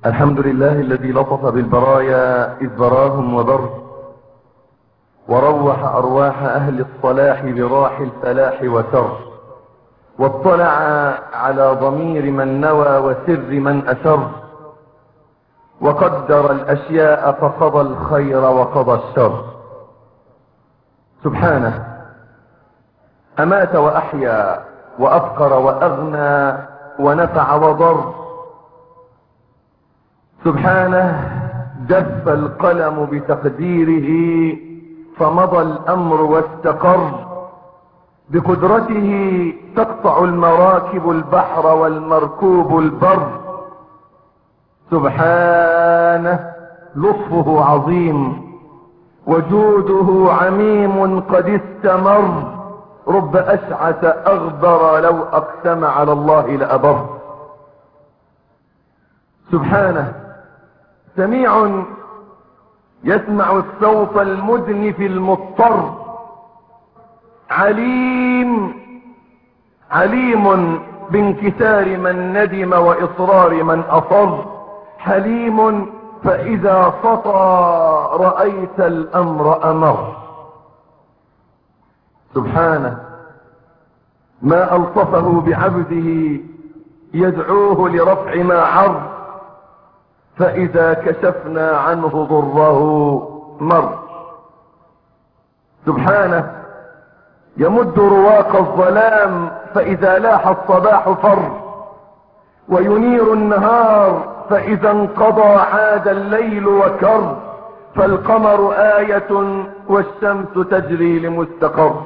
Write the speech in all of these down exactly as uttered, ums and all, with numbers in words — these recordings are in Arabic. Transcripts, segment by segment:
الحمد لله الذي لطف بالبرايا إذ براهم وبر، وروح أرواح أهل الصلاح براح الفلاح وسر، واطلع على ضمير من نوى وسر من أسر، وقدر الأشياء فقضى الخير وقضى الشر. سبحانه أمات وأحيا وأفقر وأغنى ونفع وضر. سبحانه جف القلم بتقديره فمضى الأمر واستقر، بقدرته تقطع المراكب البحر والمركوب البر. سبحانه لطفه عظيم وجوده عميم قد استمر، رب أشعث أغبر لو أقسم على الله لأبر. سبحانه سميع يسمع الصوت المدنف المضطر، عليم عليم بانكسار من ندم وإصرار من أصر، حليم فإذا سطى رأيت الأمر أمر. سبحانه ما ألطفه بعبده يدعوه لرفع ما عر، فإذا كشفنا عنه ضره مر. سبحانه يمد رواق الظلام فإذا لاح الصباح فر، وينير النهار فإذا انقضى عاد الليل وكر، فالقمر آية والشمس تجري لمستقر.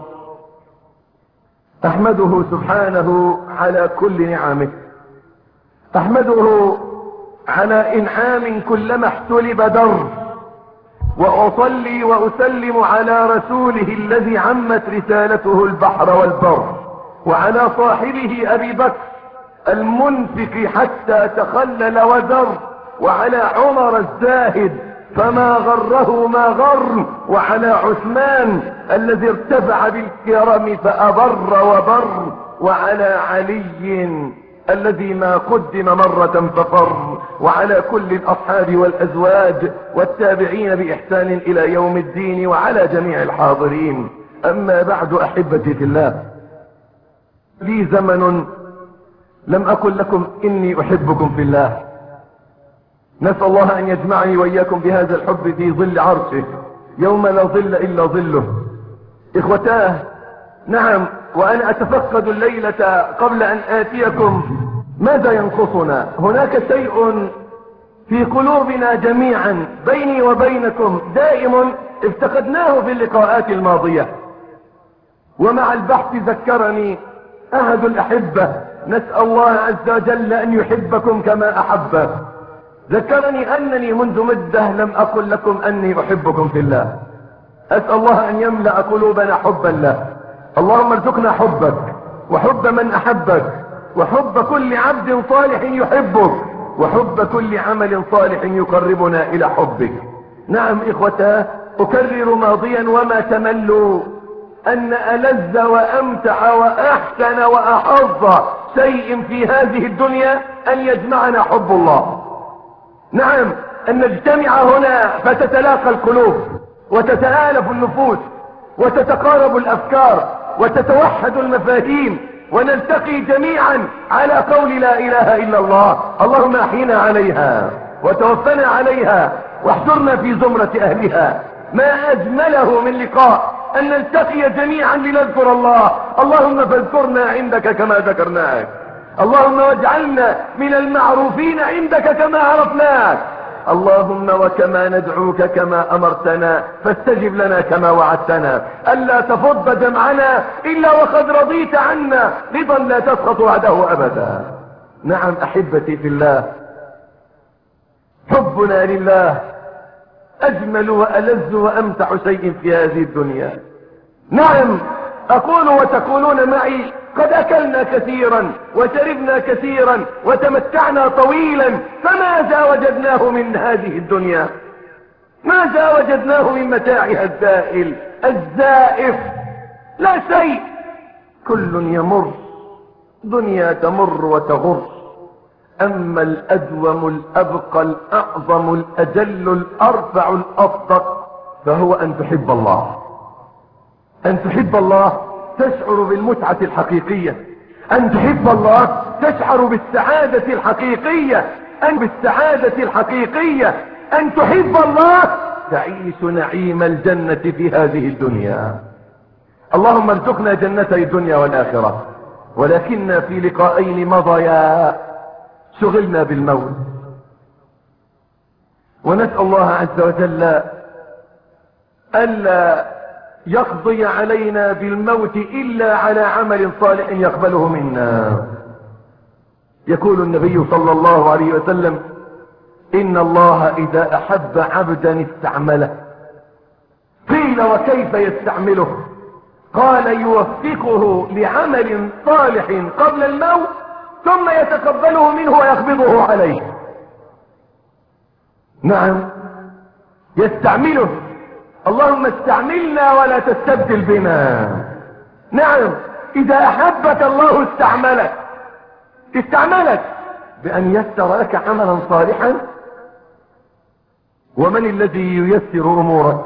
أحمده سبحانه على كل نعمه، أحمده على إنعام كلما احتلب در، وأصلي وأسلم على رسوله الذي عمت رسالته البحر والبر، وعلى صاحبه أبي بكر المنفق حتى تخلل وزر، وعلى عمر الزاهد فما غره ما غر، وعلى عثمان الذي ارتفع بالكرم فأبر وبر، وعلى علي الذي ما قدم مرة ففر، وعلى كل الأصحاب والأزواج والتابعين بإحسان إلى يوم الدين، وعلى جميع الحاضرين. أما بعد أحبتي في الله، لي زمن لم أقل لكم إني أحبكم في الله. نسأل الله أن يجمعني وإياكم بهذا الحب في ظل عرشه يوم لا ظل إلا ظله. إخوتاه، نعم، وأنا أتفقد الليلة قبل أن آتيكم ماذا ينقصنا. هناك شيء في قلوبنا جميعا بيني وبينكم دائم افتقدناه في اللقاءات الماضية، ومع البحث ذكرني أحد الأحبة، نسأل الله عز وجل أن يحبكم كما أحبه، ذكرني أنني منذ مدة لم أقل لكم أني أحبكم في الله. أسأل الله أن يملأ قلوبنا حبا له. اللهم ارزقنا حبك وحب من أحبك، وحب كل عبد صالح يحبك، وحب كل عمل صالح يقربنا إلى حبك. نعم إخوتاه، أكرر ماضيا وما تملوا أن ألذ وأمتع وأحسن وأحظ شيء في هذه الدنيا أن يجمعنا حب الله. نعم، أن نجتمع هنا فتتلاقى القلوب وتتآلف النفوس وتتقارب الأفكار وتتوحد المفاهيم، ونلتقي جميعا على قول لا إله إلا الله. اللهم أحينا عليها وتوفنا عليها واحشرنا في زمرة أهلها. ما أجمله من لقاء أن نلتقي جميعا لنذكر الله. اللهم فاذكرنا عندك كما ذكرناك، اللهم واجعلنا من المعروفين عندك كما عرفناك، اللهم وكما ندعوك كما أمرتنا فاستجب لنا كما وعدتنا، ألا تفض جمعنا إلا وقد رضيت عنا رضا لا تسخط وعده أبدا. نعم أحبتي في الله، حبنا لله أجمل وألذ وأمتع شيء في هذه الدنيا. نعم أقول وتقولون معي قد أكلنا كثيرا وشربنا كثيرا وتمتعنا طويلا، فماذا وجدناه من هذه الدنيا؟ ماذا وجدناه من متاعها الزائل الزائف؟ لا شيء. كل يمر، دنيا تمر وتغر، أما الأدوم الأبقى الأعظم الأجل الأرفع الأصدق فهو أن تحب الله. أن تحب الله تشعر بالمتعة الحقيقية، أن تحب الله تشعر بالسعادة الحقيقية، أن بالسعادة الحقيقية أن تحب الله تعيش نعيم الجنة في هذه الدنيا. اللهم ارزقنا جنتي الدنيا والآخرة. ولكن في لقاءين مضيا شغلنا بالموت، ونسأل الله عز وجل ألا يقضي علينا بالموت إلا على عمل صالح يقبله منا. يقول النبي صلى الله عليه وسلم: إن الله إذا أحب عبدا استعمله. قيل: وكيف يستعمله؟ قال: يوفقه لعمل صالح قبل الموت ثم يتقبله منه ويقبضه عليه. نعم، يستعمله. اللهم استعملنا ولا تستبدل بنا. نعم، إذا أحبك الله استعملك استعملك بأن يسر لك عملا صالحا. ومن الذي ييسر أمورك؟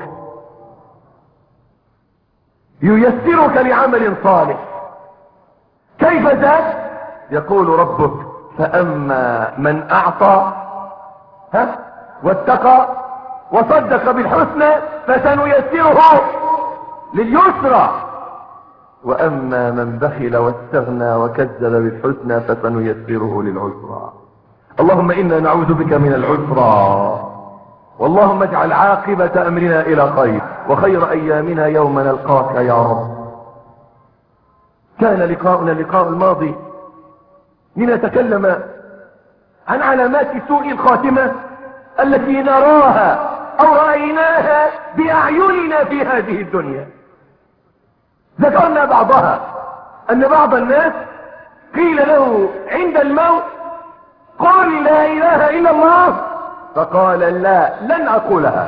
ييسرك لعمل صالح. كيف ذاك؟ يقول ربك: فأما من أعطى ها واتقى وصدق بالحسنى فسنيسره لليسرى، وأما من بخل واستغنى وكذب بالحسنى فسنيسره للعسرى. اللهم إنا نعوذ بك من العسرى، واللهم اجعل عاقبة أمرنا إلى خير، وخير أيامنا يوم نلقاك يا رب. كان لقاؤنا اللقاء الماضي لنتكلم عن علامات سوء الخاتمة التي نراها أو رأيناها بأعيننا في هذه الدنيا. ذكرنا بعضها، أن بعض الناس قيل له عند الموت: قل لا إله إلا الله، فقال: لا، لن أقولها.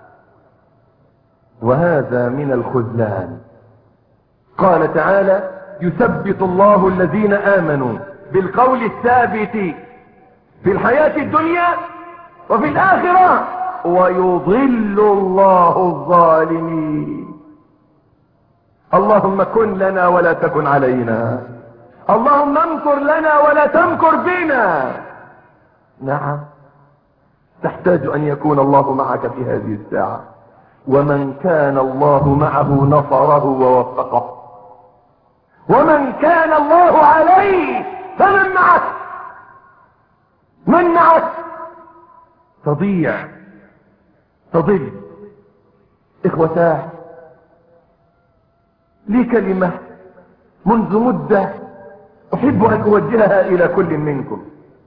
وهذا من الخذلان. قال تعالى: يثبت الله الذين آمنوا بالقول الثابت في الحياة الدنيا وفي الآخرة ويضل الله الظالمين. اللهم كن لنا ولا تكن علينا، اللهم امكر لنا ولا تمكر بنا. نعم، تحتاج أن يكون الله معك في هذه الساعة، ومن كان الله معه نصره ووفقه، ومن كان الله عليه فمن معك؟ من معك؟ تضيع تضل. إخوتاه، لي كلمة منذ مدة أحب أن أوجهها إلى كل منكم،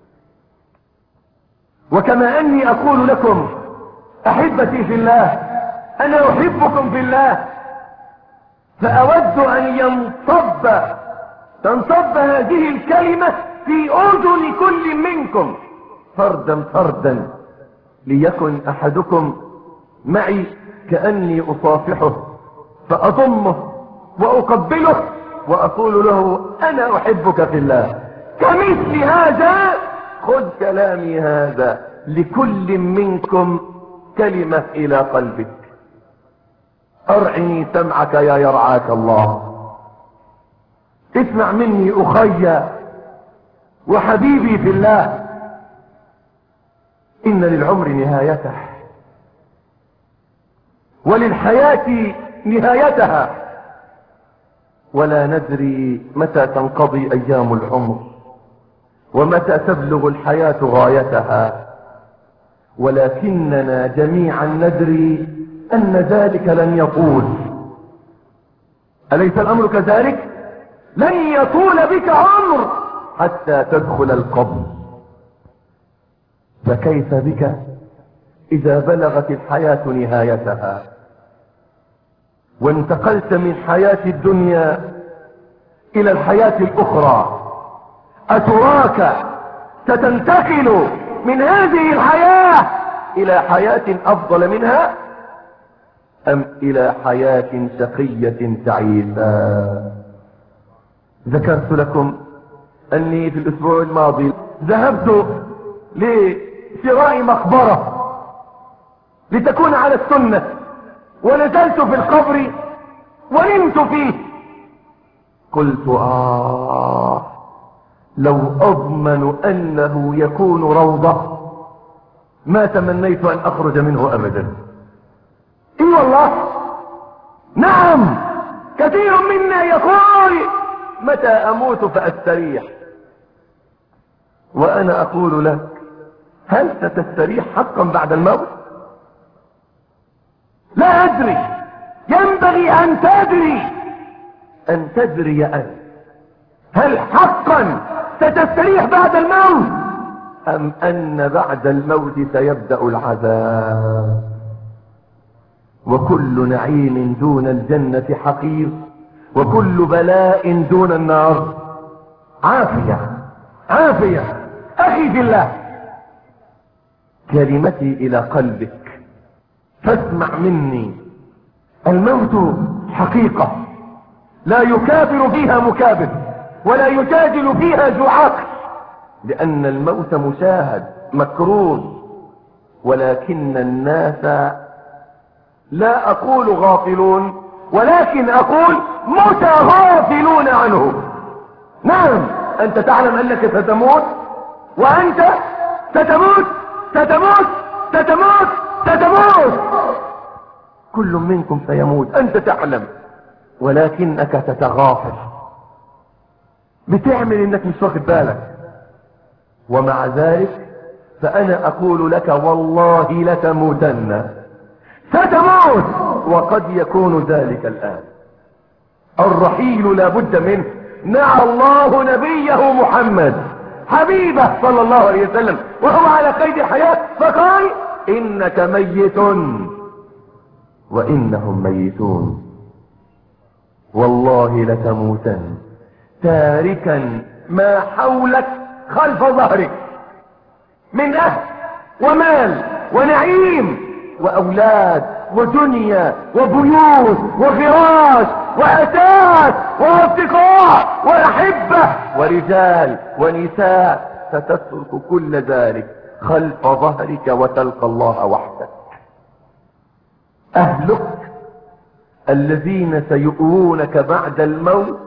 وكما أني أقول لكم أحبتي في الله، أنا أحبكم في الله، فأود أن ينصب تنصب هذه الكلمة في أذن كل منكم فردا فردا، ليكن أحدكم معي كأني أصافحه فأضمه وأقبله وأقول له: أنا أحبك في الله. كمثل هذا خذ كلامي هذا لكل منكم كلمة إلى قلبك. أرعني سمعك يا يرعاك الله. اسمع مني أخي وحبيبي في الله، إن للعمر نهايته وللحياة نهايتها، ولا ندري متى تنقضي أيام العمر ومتى تبلغ الحياة غايتها، ولكننا جميعا ندري أن ذلك لن يطول. أليس الأمر كذلك؟ لن يطول بك عمر حتى تدخل القبر، فكيف بك إذا بلغت الحياة نهايتها وانتقلت من حياة الدنيا إلى الحياة الأخرى؟ أتراك ستنتقل من هذه الحياة إلى حياة أفضل منها، أم إلى حياة شقية تعيسة؟ ذكرت لكم أني في الأسبوع الماضي ذهبت لشراء مقبرة لتكون على السنة، ونزلت في القبر ونمت فيه. قلت آه لو أضمن أنه يكون روضة ما تمنيت أن أخرج منه أبدا. إي والله، نعم، كثير منا يقول متى أموت فأستريح، وأنا أقول لك هل ستستريح حقا بعد الموت؟ لا أدري، ينبغي أن تدري أن تدري أنت هل حقا ستستريح بعد الموت، أم أن بعد الموت سيبدأ العذاب؟ وكل نعيم دون الجنة حقير، وكل بلاء دون النار عافية. عافية أخي في الله، كلمتي إلى قلبك فاسمع مني. الموت حقيقة لا يكابر فيها مكابر، ولا يجادل فيها ذو عقل، لأن الموت مشاهد مكروه، ولكن الناس لا أقول غافلون، ولكن أقول متغافلون عنه. نعم، أنت تعلم أنك ستموت، وأنت ستموت ستموت ستموت ستموت، كل منكم سيموت، أنت تعلم، ولكنك تتغافل، بتعمل انك مش واخد بالك. ومع ذلك فأنا أقول لك والله لتموتن، ستموت، وقد يكون ذلك الآن. الرحيل لا بد منه. نعى الله نبيه محمد حبيبه صلى الله عليه وسلم وهو على قيد الحياة فقال إنك ميت وإنهم ميتون، والله لتموتن تاركا ما حولك خلف ظهرك من أهل ومال ونعيم وأولاد ودنيا وبيوت وفراش وأساس وأصدقاء وأحبة ورجال ونساء، ستترك كل ذلك خلف ظهرك وتلقى الله وحدك. أهلك الذين سيؤوونك بعد الموت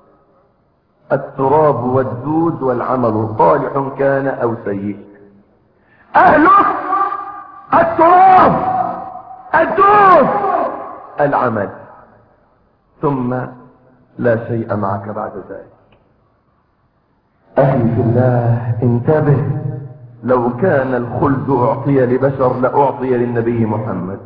التراب والدود والعمل صالح كان أو سيء. أهلك التراب، الدود، العمل، ثم لا شيء معك بعد ذلك. أخي في الله انتبه، لو كان الخلد أعطي لبشر لأعطي للنبي محمد.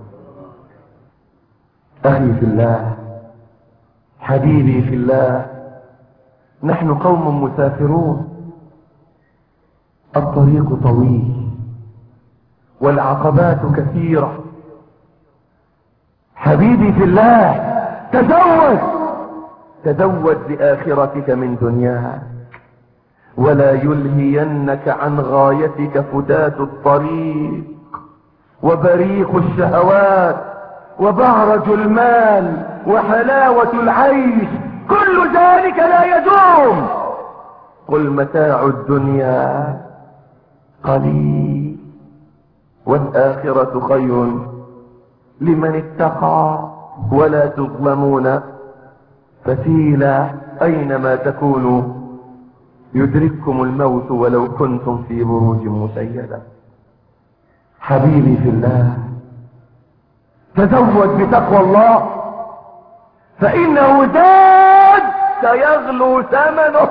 أخي في الله، حبيبي في الله، نحن قوم مسافرون، الطريق طويل والعقبات كثيرة. حبيبي في الله، تزود تزود لآخرتك من دنياك، ولا يلهينك عن غايتك فتات الطريق وبريق الشهوات وبهرج المال وحلاوة العيش، كل ذلك لا يدوم. قل متاع الدنيا قليل والآخرة خير لمن اتقى ولا تظلمون فتيلا، أينما تكونوا يدرككم الموت ولو كنتم في بروج مشيدة. حبيبي في الله، تزود بتقوى الله، فإنه زاد سيغلو ثمنه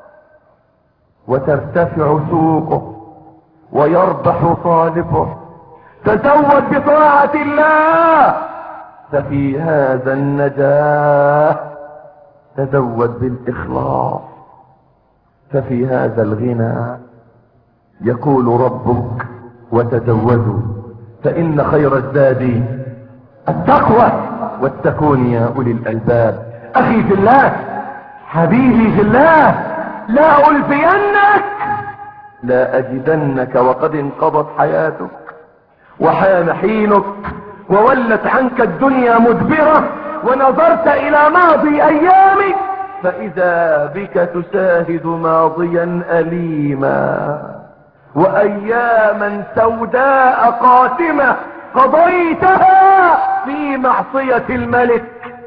وترتفع سوقه ويربح طالبه. تزود بطاعة الله ففي هذا النجاة، تزود بالإخلاص ففي هذا الغنى. يقول ربك وتزودوا فإن خير الزاد التقوى واتقون يا أولي الألباب. أخي في الله، حبيبي في الله، لا ألفينك، لا أجدنك وقد انقضت حياتك وحان حينك وولت عنك الدنيا مدبرة ونظرت إلى ماضي أيامك فإذا بك تشاهد ماضيا أليما وأياما سوداء قاتمة قضيتها في معصية الملك.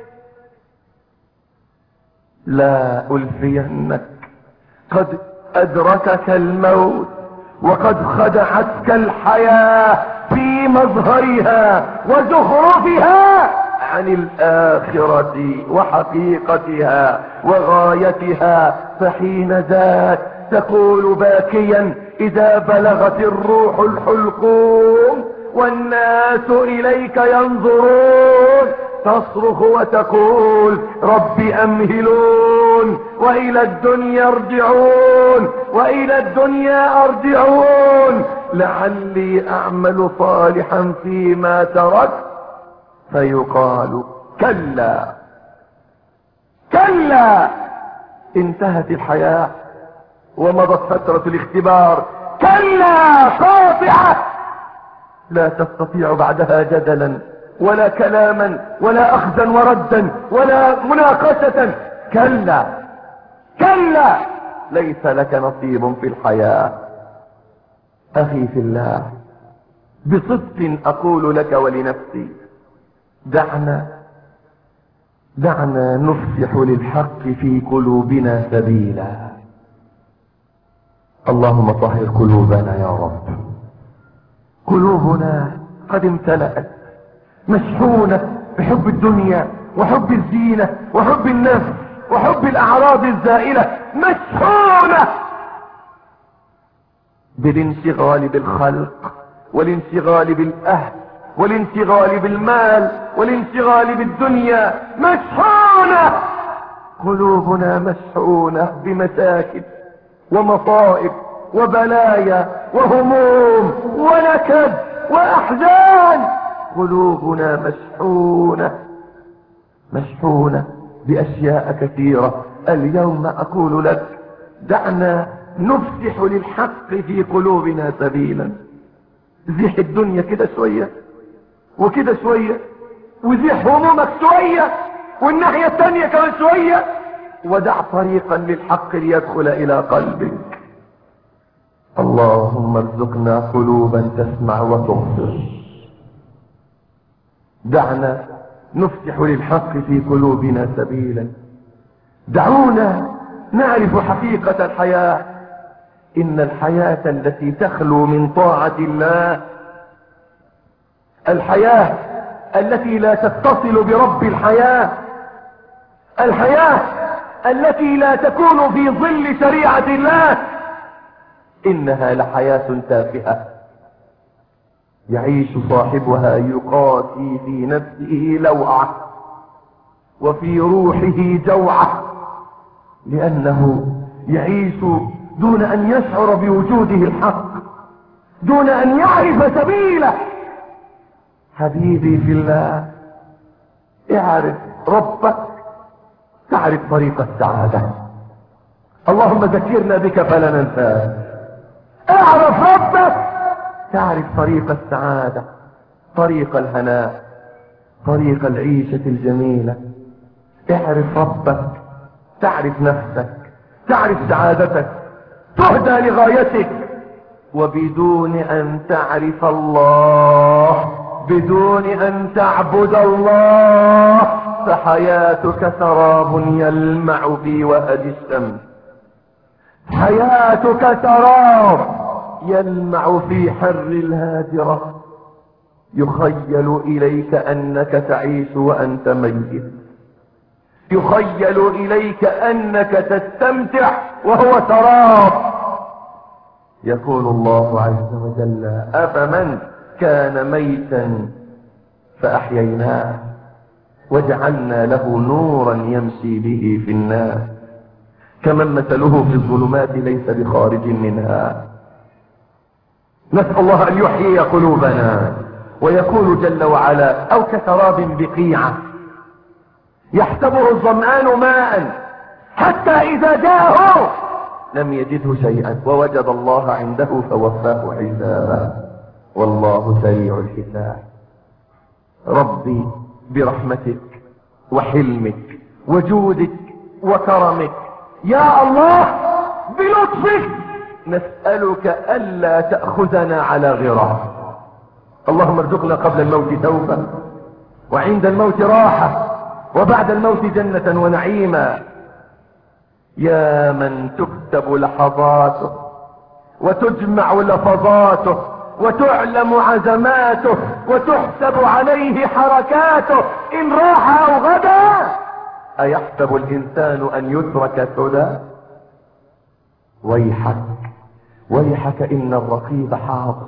لا ألفينك قد أدركك الموت وقد خدعتك الحياة في مظهرها وزخرفها عن الآخرة وحقيقتها وغايتها. فحين ذاك تقول باكيا إذا بلغت الروح الحلقوم والناس إليك ينظرون تصرخ وتقول رب أمهلون وإلى الدنيا ارجعون وإلى الدنيا ارجعون لعلي أعمل صالحا فيما تركت. فيقال كلا كلا انتهت الحياة ومضت فترة الاختبار. كلا قاطعة لا تستطيع بعدها جدلا ولا كلاما ولا اخذا وردا ولا مناقشة. كلا كلا ليس لك نصيب في الحياة. اخي في الله، بصدق اقول لك ولنفسي دعنا دعنا نفسح للحق في قلوبنا سبيلا. اللهم طهر قلوبنا يا رب. قلوبنا قد امتلأت مشحونة بحب الدنيا وحب الزينة وحب النفس وحب الأعراض الزائلة، مشحونة بالانشغال بالخلق والانشغال بالأهل والانشغال بالمال والانشغال بالدنيا. مشحونة قلوبنا مشحونة بمشاكل ومصائب وبلايا وهموم ونكد وأحزان. قلوبنا مشحونة مشحونة بأشياء كثيرة. اليوم أقول لك دعنا نفسح للحق في قلوبنا سبيلا. زيح الدنيا كده شوية وكده شوية، وزيح همومك شوية والناحية الثانية كمان شوية، ودع طريقا للحق ليدخل إلى قلبك. اللهم ارزقنا قلوبا تسمع وتبصر. دعنا نفتح للحق في قلوبنا سبيلا. دعونا نعرف حقيقة الحياة. إن الحياة التي تخلو من طاعة الله، الحياة التي لا تتصل برب الحياة، الحياة التي لا تكون في ظل شريعة الله، إنها لحياة تافهة يعيش صاحبها يقاسي في نفسه لوعة وفي روحه جوعة، لأنه يعيش دون أن يشعر بوجوده الحق، دون أن يعرف سبيله. حبيبي في الله، اعرف ربك تعرف طريق السعادة. اللهم ذكرنا بك فلا ننساك. اعرف ربك تعرف طريق السعادة، طريق الهناء، طريق العيشة الجميلة. اعرف ربك تعرف نفسك، تعرف سعادتك، تهدى لغايتك. وبدون ان تعرف الله، بدون ان تعبد الله، فحياتك سراب يلمع في وهج الشمس. حياتك سراب يلمع في حر الهاجرة. يخيل اليك انك تعيش وانت ميت، يخيل اليك انك تستمتع وهو سراب. يقول الله عز وجل: افمن كان ميتا فاحييناه وجعلنا له نورا يمشي به في الناس كمن مثله في الظلمات ليس بخارج منها. نسأل الله ان يحيي قلوبنا. ويقول جل وعلا: او كسراب بقيعة يحسبه الظمآن ماء حتى اذا جاءه لم يجده شيئا ووجد الله عنده فوفاه حسابا والله سريع الحساب. ربي برحمتك وحلمك وجودك وكرمك. يا الله بلطفك نسألك ألا تأخذنا على غرار. اللهم ارزقنا قبل الموت توبة، وعند الموت راحة، وبعد الموت جنة ونعيما. يا من تكتب لحظاته وتجمع لفظاته وتعلم عزماته وتحسب عليه حركاته إن راح أو غدا، أيحسب الإنسان أن يترك سدى؟ ويحك ويحك إن الرقيب حاضر.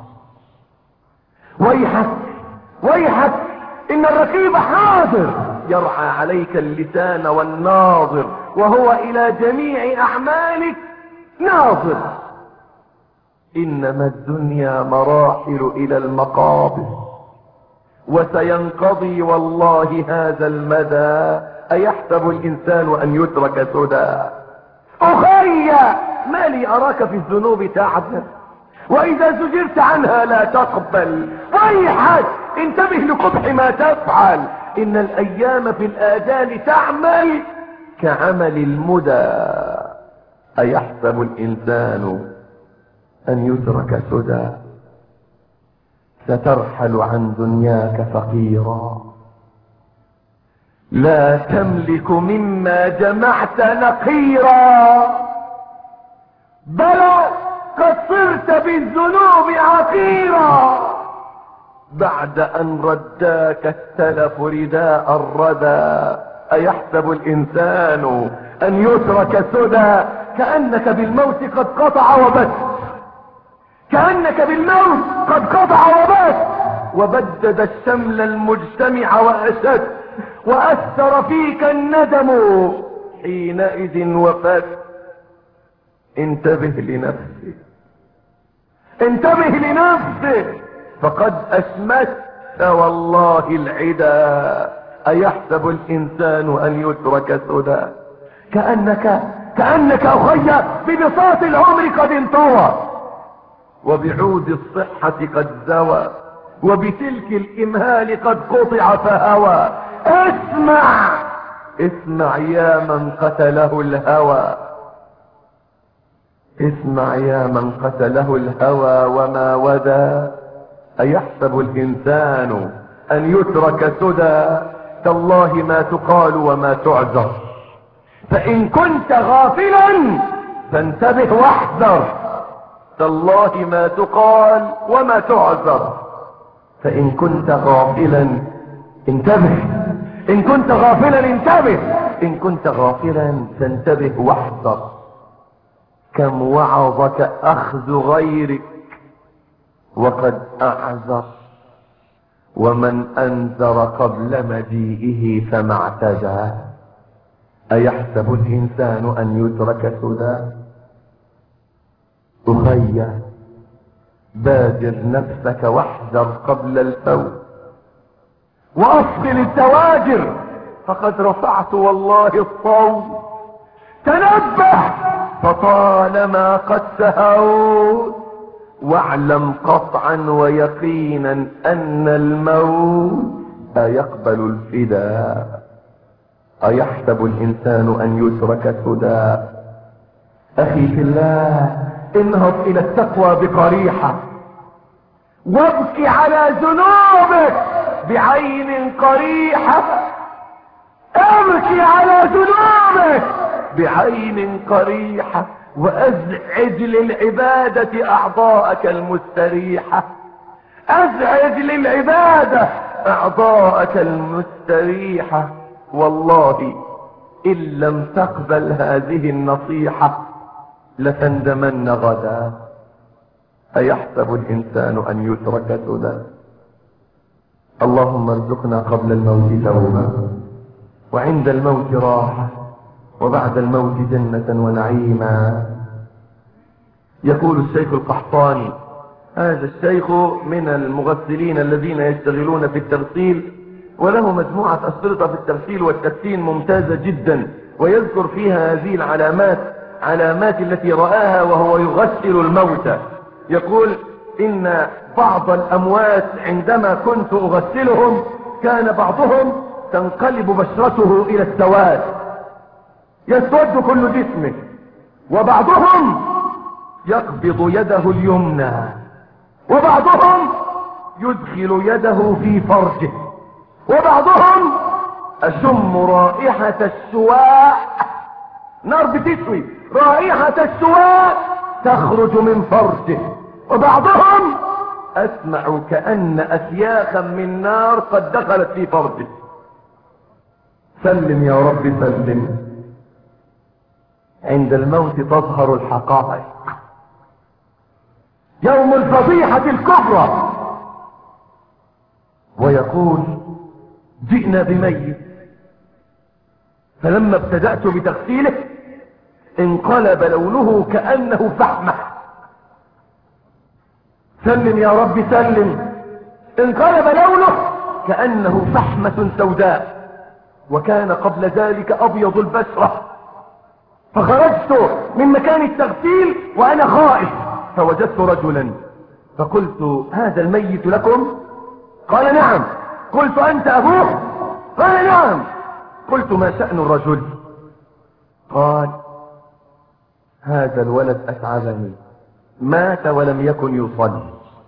ويحك ويحك إن الرقيب حاضر يرعى عليك اللسان والناظر، وهو إلى جميع أعمالك ناظر. إنما الدنيا مراحل إلى المقابر، وسينقضي والله هذا المدى. أيحسب الإنسان أن يترك سدى؟ أخي ما لي أراك في الذنوب تعذر، وإذا زجرت عنها لا تقبل. ويحك انتبه لقبح ما تفعل، إن الأيام في الآجال تعمل كعمل المدى. أيحسب الإنسان أن يترك سدى؟ سترحل عن دنياك فقيرا، لا تملك مما جمعت نقيرا، بلى قد صرت بالذنوب عقيرا، بعد أن رداك التلف رداء الردى. أيحسب الإنسان أن يترك سدى؟ كأنك بالموت قد قطع وبت، كأنك بالموت قد قطع وبت، وبدد الشمل المجتمع وأشد، وأثر فيك الندم حينئذ وفت. انتبه لنفسك، انتبه لنفسك، فقد أشمت والله العدا. أيحسب الإنسان أن يترك سدى؟ كأنك كأنك أخي ببساط العمر قد انطوى، وبعود الصحة قد زوى، وبتلك الإمهال قد قطع فهوى. اسمع اسمع يا من قتله الهوى، اسمع يا من قتله الهوى وما ودى. أيحسب الإنسان أن يترك سدى؟ تالله ما تقال وما تعذر، فإن كنت غافلا فانتبه واحذر. تالله ما تقال وما تعذر، فإن كنت غافلا انتبه، إن كنت غافلا انتبه، إن كنت غافلا فانتبه واحذر. كم وعظك أخذ غيرك وقد أعذر، ومن أنذر قبل مجيئه فما اعتدى. أيحسب الإنسان أن يترك سدى؟ أخي بادر نفسك واحذر قبل الفوت، وأصل التواجر، فقد رفعت والله الصوت. تنبه فطالما قد سهوت، واعلم قطعا ويقينا أن الموت لا يقبل الفداء. أيحسب الإنسان أن يترك سدى؟ أخي في الله انهض إلى التقوى بقريحة، وابكي على ذنوبك بعين قريحة، ابكي على ذنوبك بعين قريحة، وازعج للعبادة اعضاءك المستريحة، ازعج للعبادة اعضاءك المستريحة. والله ان لم تقبل هذه النصيحة لتندمن غدا. أيحسب الإنسان أن يترك سدى؟ اللهم ارزقنا قبل الموت توبة، وعند الموت راحة، وبعد الموت جنة ونعيما. يقول الشيخ القحطاني، هذا الشيخ من المغسلين الذين يشتغلون في التغسيل، وله مجموعة أشرطة في التغسيل والتكسين ممتازة جدا، ويذكر فيها هذه العلامات، علامات التي رآها وهو يغسل الموتى. يقول إن بعض الأموات عندما كنت أغسلهم كان بعضهم تنقلب بشرته إلى السواد، يسود كل جسمه، وبعضهم يقبض يده اليمنى، وبعضهم يدخل يده في فرجه، وبعضهم أشم رائحة السواء، نار بتسوي، رائحة السواء تخرج من فرجه، وبعضهم أسمع كأن أسياخا من نار قد دخلت في فرجه. سلم يا رب سلم. عند الموت تظهر الحقائق، يوم الفضيحة الكبرى. ويقول جئنا بميت، فلما ابتدأت بتغسيله انقلب لونه كأنه فحمة. سلم يا رب سلم. انقلب لونه كأنه فحمة سوداء، وكان قبل ذلك أبيض البشرة. فخرجت من مكان التغسيل وأنا خائف، فوجدت رجلا فقلت هذا الميت لكم؟ قال نعم. قلت أنت أبوه؟ قال نعم. قلت ما شأن الرجل؟ قال هذا الولد أتعبني، مات ولم يكن يصلي.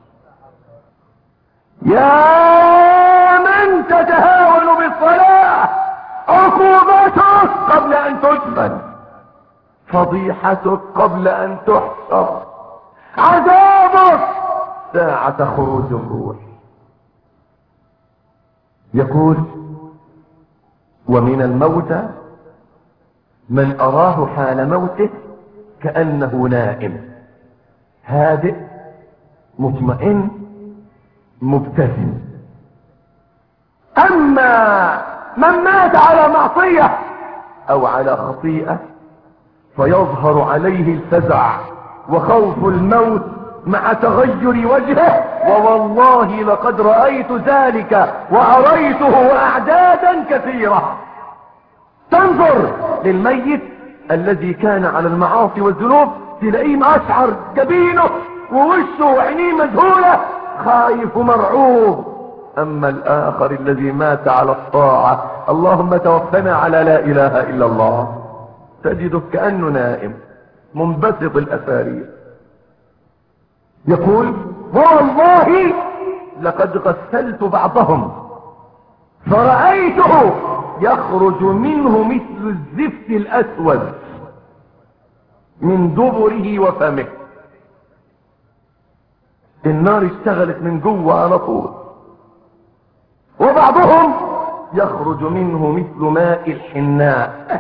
يا من تتهاون بالصلاة، عقوبتك قبل أن تدفن، فضيحتك قبل أن تحشر، عذابك ساعة خروج الروح. يقول ومن الموتى من أراه حال موته كأنه نائم هادئ مطمئن مبتسم. أما من مات على معصية أو على خطيئة فيظهر عليه الفزع وخوف الموت مع تغير وجهه، ووالله لقد رأيت ذلك وأريته أعدادا كثيرة. تنظر للميت الذي كان على المعاصي والذنوب تلاقيه أشعر جبينه ووشه وعينيه مذهولة خايف مرعوب. أما الآخر الذي مات على الطاعة اللهم توفنا على لا إله إلا الله تجده كأنه نائم منبسط الأسارير. يقول والله لقد غسلت بعضهم فرأيته يخرج منه مثل الزفت الأسود من دبره وفمه. النار اشتغلت من جوه على طول. وبعضهم يخرج منه مثل ماء الحناء،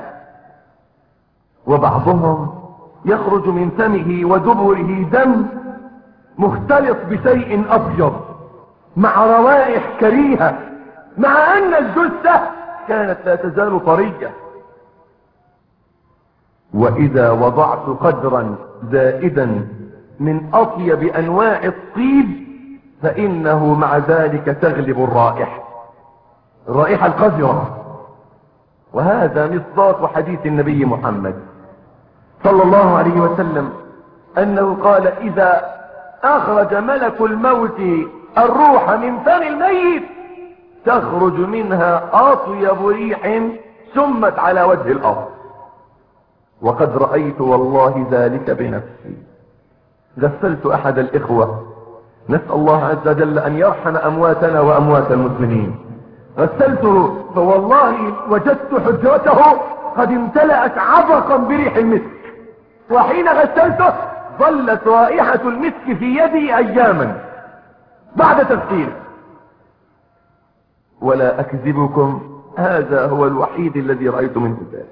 وبعضهم يخرج من فمه ودبره دم مختلط بشيء أبيض مع روائح كريهة، مع أن الجثة كانت لا تزال طرية. وإذا وضعت قدرا زائدا من أطيب أنواع الطيب فإنه مع ذلك تغلب الرائحة، الرائحة القذرة. وهذا مصداق حديث النبي محمد صلى الله عليه وسلم أنه قال إذا أخرج ملك الموت الروح من فم الميت تخرج منها أطيب ريح سمت على وجه الأرض. وقد رأيت والله ذلك بنفسي. غسلت أحد الإخوة، نسأل الله عز وجل أن يرحم أمواتنا وأموات المسلمين. غسلته فوالله وجدت حجرته قد امتلأت عبقا بريح المسك، وحين غسلته ظلت رائحة المسك في يدي أياما بعد تغسيله. ولا أكذبكم هذا هو الوحيد الذي رأيت منه ذلك.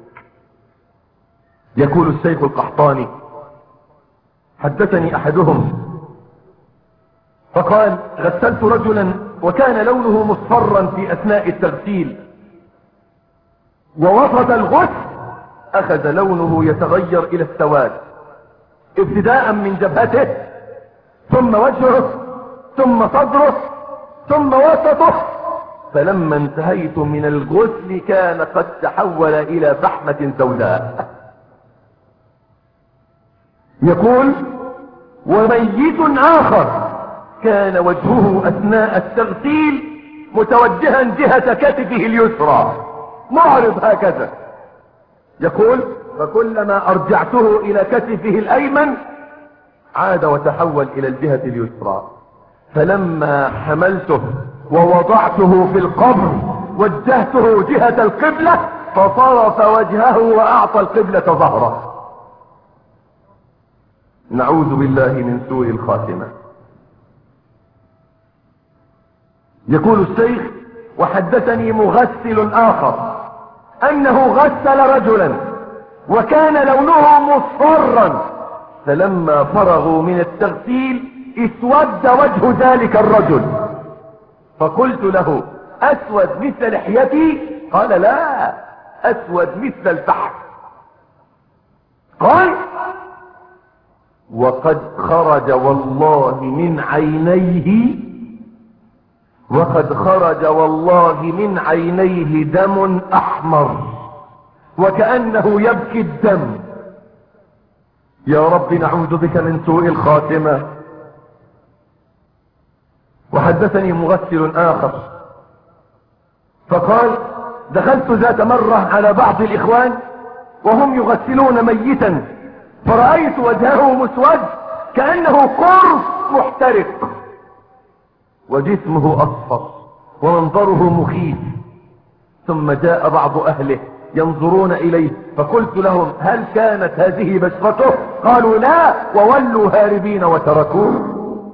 يقول الشيخ القحطاني حدثني أحدهم فقال غسلت رجلا وكان لونه مصفرا في أثناء التغسيل، ووسط الغسل أخذ لونه يتغير إلى السواد ابتداء من جبهته ثم وجهه ثم صدره ثم وسطه، فلما انتهيت من الغسل كان قد تحول إلى فحمة سوداء. يقول وميت آخر كان وجهه أثناء التغسيل متوجها جهة كتفه اليسرى معرض هكذا. يقول فكلما ارجعته الى كتفه الايمن عاد وتحول الى الجهة اليسرى. فلما حملته ووضعته في القبر وجهته جهة القبلة فصرف وجهه واعطى القبلة ظهره. نعوذ بالله من سوء الخاتمة. يقول الشيخ: وحدثني مغسل اخر انه غسل رجلا وكان لونه مصفرا، فلما فرغوا من التغسيل اسود وجه ذلك الرجل، فقلت له: اسود مثل لحيتي؟ قال: لا، اسود مثل الفحم. قال: وقد خرج والله من عينيه وقد خرج والله من عينيه دم احمر وكأنه يبكي الدم. يا رب نعوذ بك من سوء الخاتمة. وحدثني مغسل اخر فقال: دخلت ذات مرة على بعض الاخوان وهم يغسلون ميتا، فرأيت وجهه مسود كأنه قرص محترق وجسمه اصفر ومنظره مخيف. ثم جاء بعض اهله ينظرون اليه، فقلت لهم: هل كانت هذه بشرته؟ قالوا: لا، وولوا هاربين وتركوه.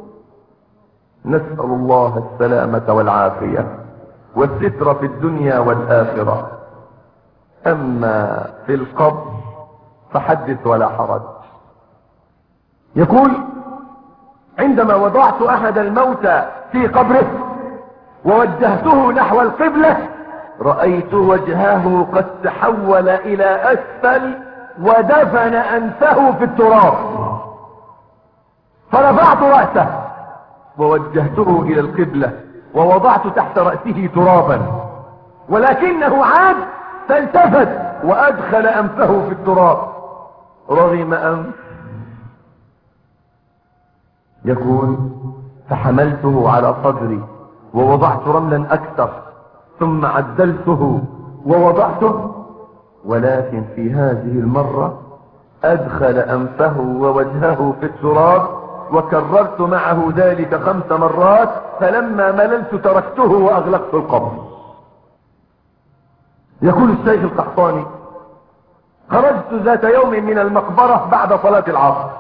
نسأل الله السلامة والعافية والستر في الدنيا والآخرة. اما في القبر فحدث ولا حرج. يقول: عندما وضعت احد الموتى في قبره ووجهته نحو القبلة رأيت وجهه قد تحول الى اسفل ودفن انفه في التراب، فرفعت رأسه ووجهته الى القبلة ووضعت تحت رأسه ترابا، ولكنه عاد فالتفت وادخل انفه في التراب، رغم انف. يقول: فحملته على صدري ووضعت رملا اكثر ثم عدلته ووضعته، ولكن في هذه المرة ادخل انفه ووجهه في التراب، وكررت معه ذلك خمس مرات، فلما مللت تركته واغلقت القبر. يقول الشيخ القحطاني: خرجت ذات يوم من المقبرة بعد صلاة العصر،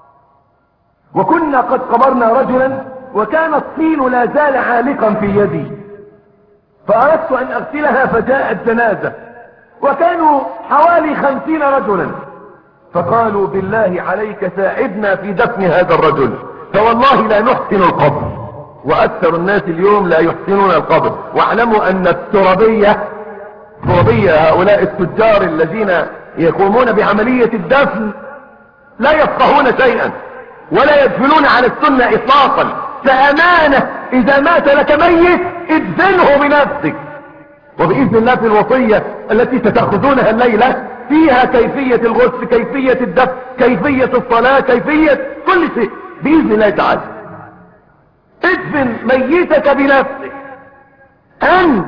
وكنا قد قبرنا رجلا وكان الطين لا زال عالقا في يدي، فأردت أن أغسلها فجاءت جنازة وكانوا حوالي خمسين رجلا، فقالوا: بالله عليك ساعدنا في دفن هذا الرجل، فوالله لا نحسن القبر، وأكثر الناس اليوم لا يحسنون القبر. واعلموا أن الترابية الترابية هؤلاء التجار الذين يقومون بعملية الدفن لا يفقهون شيئا ولا يدفنون على السنة اطلاقا. فامانة اذا مات لك ميت ادفنه بنفسك، وباذن الله في الوصية التي ستأخذونها الليلة فيها كيفية الغسل، كيفية الدفن، كيفية الصلاة، كيفية كل شيء باذن الله تعالى. ادفن ميتك بنفسك. ان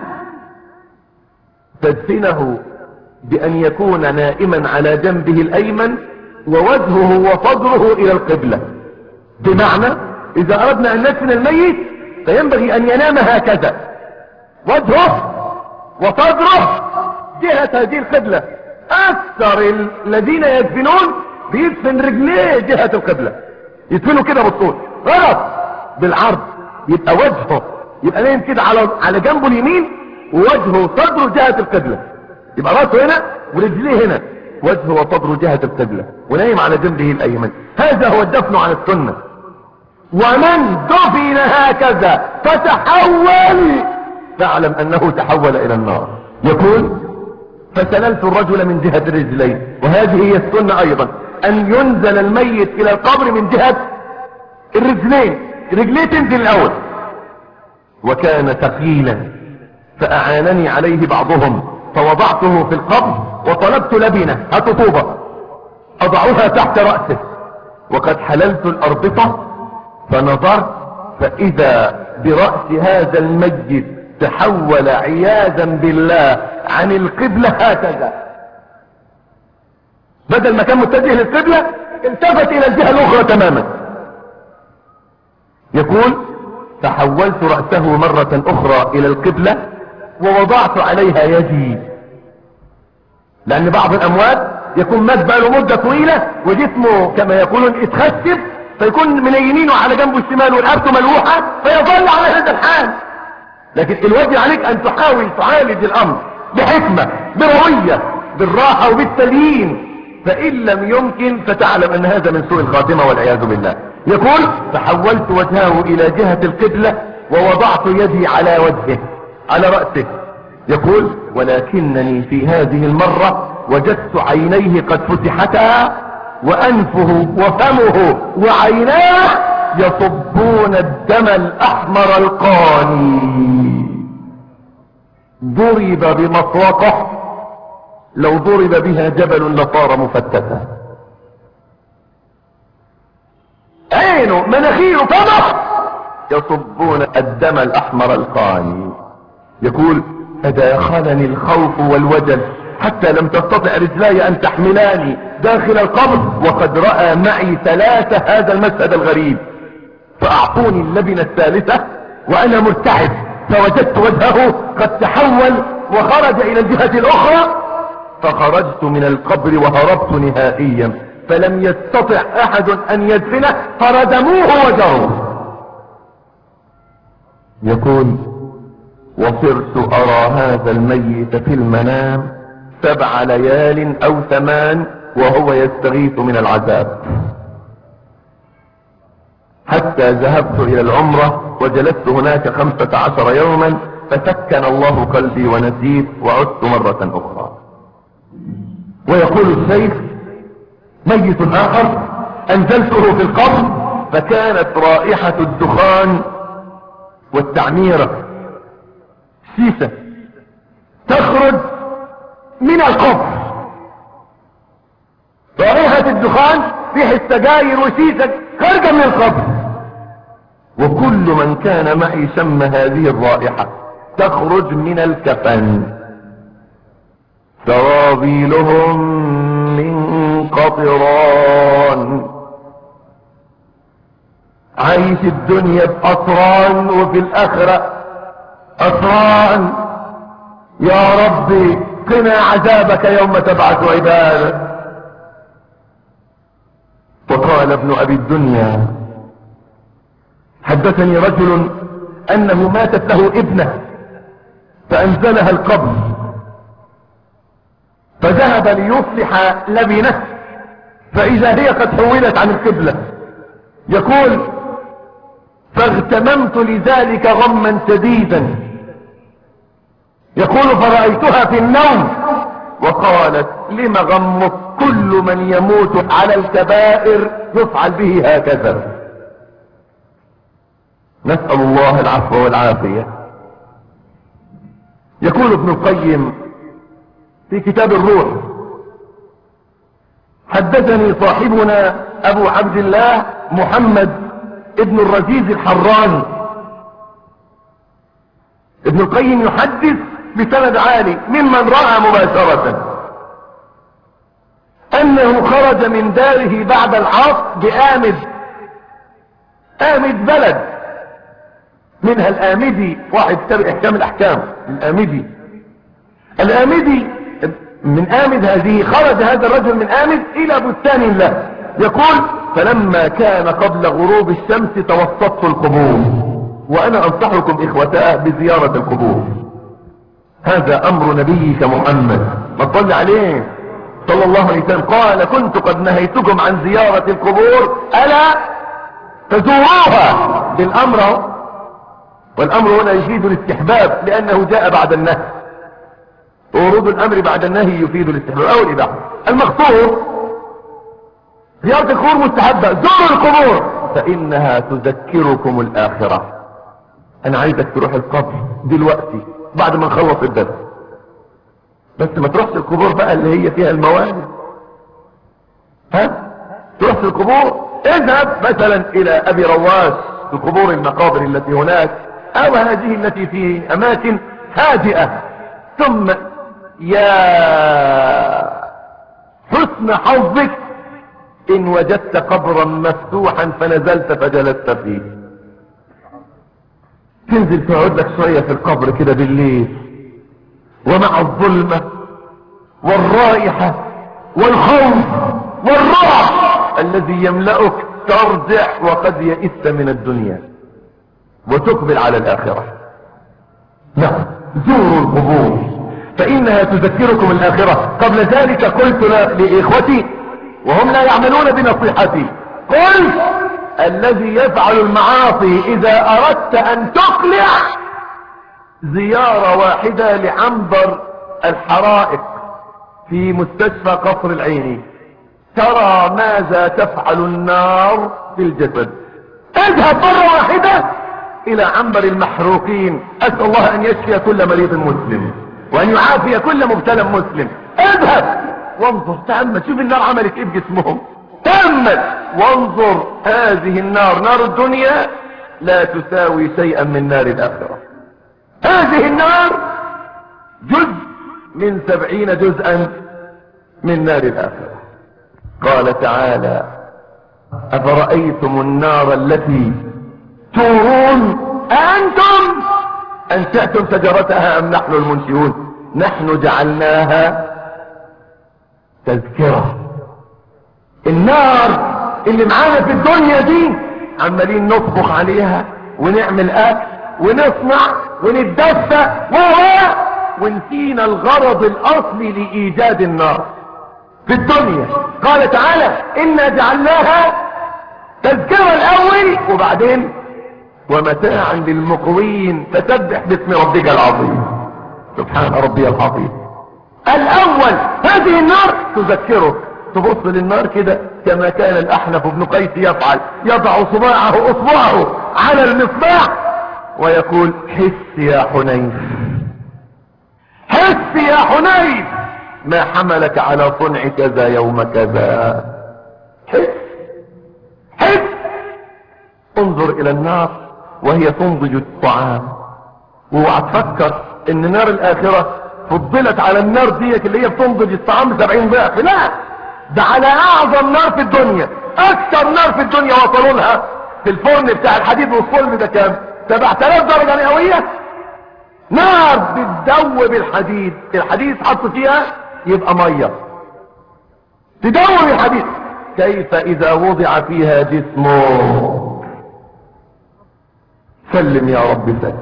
تدفنه بان يكون نائما على جنبه الايمن ووجهه وصدره الى القبلة، بمعنى اذا اردنا ان ندفن الميت فينبغي ان ينام هكذا، وجهه وصدره جهة هذه القبلة. اكثر الذين يدفنون بيدفن رجليه جهة القبلة، يدفنوا كده بالطول، غلط، بالعرض، يبقى وجهه يبقى نايم كده على على جنبه اليمين ووجهه وصدره جهة القبلة، يبقى راسه هنا ورجليه هنا، وجهه وصدره جهة القبلة، ونايم على جنبه الايمن. هذا هو الدفن على السنة. ومن دفن هكذا فتحول فاعلم انه تحول الى النار. يقول: فسللت الرجل من جهة الرجلين، وهذه هي السنة ايضا، ان ينزل الميت الى القبر من جهة الرجلين، رجليه تنزل الاول. وكان ثقيلا فاعانني عليه بعضهم، فوضعته في القبر وطلبت لبنة هتطوبة اضعها تحت رأسه، وقد حللت الاربطة فنظرت فاذا برأس هذا الميت تحول عياذا بالله عن القبلة هكذا. بدل ما كان متجه للقبلة التفت الى الجهة الاخرى تماما. يقول فحولت رأسه مرة اخرى الى القبلة ووضعت عليها يدي، لان بعض الاموات يكون مات بقاله مدة طويلة وجسمه كما يقولون اتخسف، فيكون من يمينه على جنبه الشمال ورقبته ملوحة فيظل على هذا الحال. لكن الواجب عليك ان تحاول تعالج الامر بحكمة بروية بالراحة وبالتليين، فان لم يمكن فتعلم ان هذا من سوء الخاتمة والعياذ بالله. يقول فحولت وجهه الى جهة القبلة ووضعت يدي على وجهه على رأسه. يقول ولكنني في هذه المرة وجدت عينيه قد فتحتا وانفه وفمه وعيناه يصبون الدم الاحمر القاني. ضرب بمطرقة لو ضرب بها جبل لصار مفتتا. عينه مناخيره فمه يصبون الدم الاحمر القاني. يقول فداخلني الخوف والوجل حتى لم تستطع رجلاي ان تحملاني داخل القبر وقد رأى معي ثلاثة هذا المشهد الغريب، فاعطوني اللبنة الثالثة وانا مرتعب، فوجدت وجهه قد تحول وخرج الى الجهة الاخرى، فخرجت من القبر وهربت نهائيا، فلم يستطع احد ان يدفنه فردموه وجروه. يقول وصرت ارى هذا الميت في المنام سبع ليال او ثمان وهو يستغيث من العذاب، حتى ذهبت الى العمرة وجلست هناك خمسة عشر يوما فسكن الله قلبي ونسيت وعدت مرة اخرى. ويقول الشيخ ميت اخر انزلته في القبر فكانت رائحة الدخان والتعميرة سيسة تخرج من القبر، رائحة الدخان ريح السجاير وسيسة خارجة من القبر، وكل من كان معي شم هذه الرائحة تخرج من الكفن. سرابيلهم من قطران، عايش الدنيا بأطران وفي الآخرة أطران. يا ربي قنا عذابك يوم تبعث عبادك. وقال ابن أبي الدنيا حدثني رجل أنه ماتت له ابنة فأنزلها القبر فذهب ليصلح لبنه فإذا هي قد حولت عن القبلة. يقول فاغتممت لذلك غما شديدا. يقول فرأيتها في النوم وقالت لم غمك كل من يموت على الكبائر يفعل به هكذا. نسأل الله العفو والعافية. يقول ابن القيم في كتاب الروح حدثني صاحبنا ابو عبد الله محمد ابن الرزيز الحراني. ابن القيم يحدث بسند عالي ممن رأى مباشرة انه خرج من داره بعد العصر بآمد. آمد بلد منها الآمدي، واحد تابع احكام الاحكام الآمدي. الآمدي من آمد هذه خرج هذا الرجل من آمد الى بستان له. يقول فلما كان قبل غروب الشمس توسطت القبور، وانا انصحكم اخوتاه بزيارة القبور، هذا امر نبيك محمد ما تصلي عليه صلى الله عليه وسلم. قال كنت قد نهيتكم عن زيارة القبور الا فزوروها بالامر، والامر هنا يفيد الاستحباب لانه جاء بعد النهي. ورود الامر بعد النهي يفيد الاستحباب او الاباحة. المقصود زيارة القبور مستحبة، زوروا القبور فانها تذكركم الاخرة. انا عايزك تروح القبر دلوقتي بعد ما نخلص الدرس، بس ما تروحش القبور بقى اللي هي فيها الموالد، ها تروح القبور اذهب مثلا الى ابي رواش القبور المقابر التي هناك او هذه التي في اماكن هادئة. ثم يا حسن حظك ان وجدت قبرا مفتوحا فنزلت فجلست فيه. تنزل تقعد لك شوية في القبر كده بالليل، ومع الظلمة والرائحة والخوف والرعب الذي يملأك ترجع وقد يئست من الدنيا وتقبل على الآخرة. نعم، زوروا القبور فإنها تذكركم الآخرة. قبل ذلك قلت لإخوتي وهم لا يعملون بنصيحتي، قل الذي يفعل المعاصي إذا أردت أن تقلع زيارة واحدة لعنبر الحرائق في مستشفى قصر العيني، ترى ماذا تفعل النار في الجسد. اذهب مرة واحدة الى عنبر المحروقين، اسأل الله ان يشفي كل مريض مسلم وان يعافي كل مبتلى مسلم. اذهب وانظر، تأمل، شوف النار عملت ايه بجسمهم، تأمل وانظر. هذه النار، نار الدنيا، لا تساوي شيئا من نار الاخرة. هذه النار جزء من سبعين جزءا من نار الاخرة. قال تعالى افرأيتم النار التي تورون أنتم أنشأتم شجرتها أم نحن المنشئون نحن جعلناها تذكرة. النار اللي معانا في الدنيا دي عمالين نطبخ عليها ونعمل أكل ونصنع ونتدفى ونسينا الغرض الأصلي لإيجاد النار في الدنيا. قال تعالى إنا جعلناها تذكرة الأول وبعدين ومتاعا للمقوين فسبح باسم ربك العظيم. سبحان ربي العظيم. الاول هذه النار تذكرك، تبص للنار كده كما كان الاحنف بن قيس يفعل، يضع صباعه اصبعه على المصباح ويقول حس يا حنيف، حس يا حنيف ما حملك على صنع كذا يوم كذا. حس حس. انظر الى النار وهي تنضج الطعام، واوعى تفكر ان نار الاخرة فضلت على النار ديك اللي هي بتنضج الطعام بسبعين ضعف، لا، ده على اعظم نار في الدنيا، اكثر نار في الدنيا وصلوا لها في الفرن بتاع الحديد والصلب ده كام؟ سبعة آلاف درجة مئوية. نار بتدوب الحديد، الحديد حط فيها يبقى مية تدوب الحديد. كيف اذا وضع فيها جسمه؟ سلم يا رب سلم.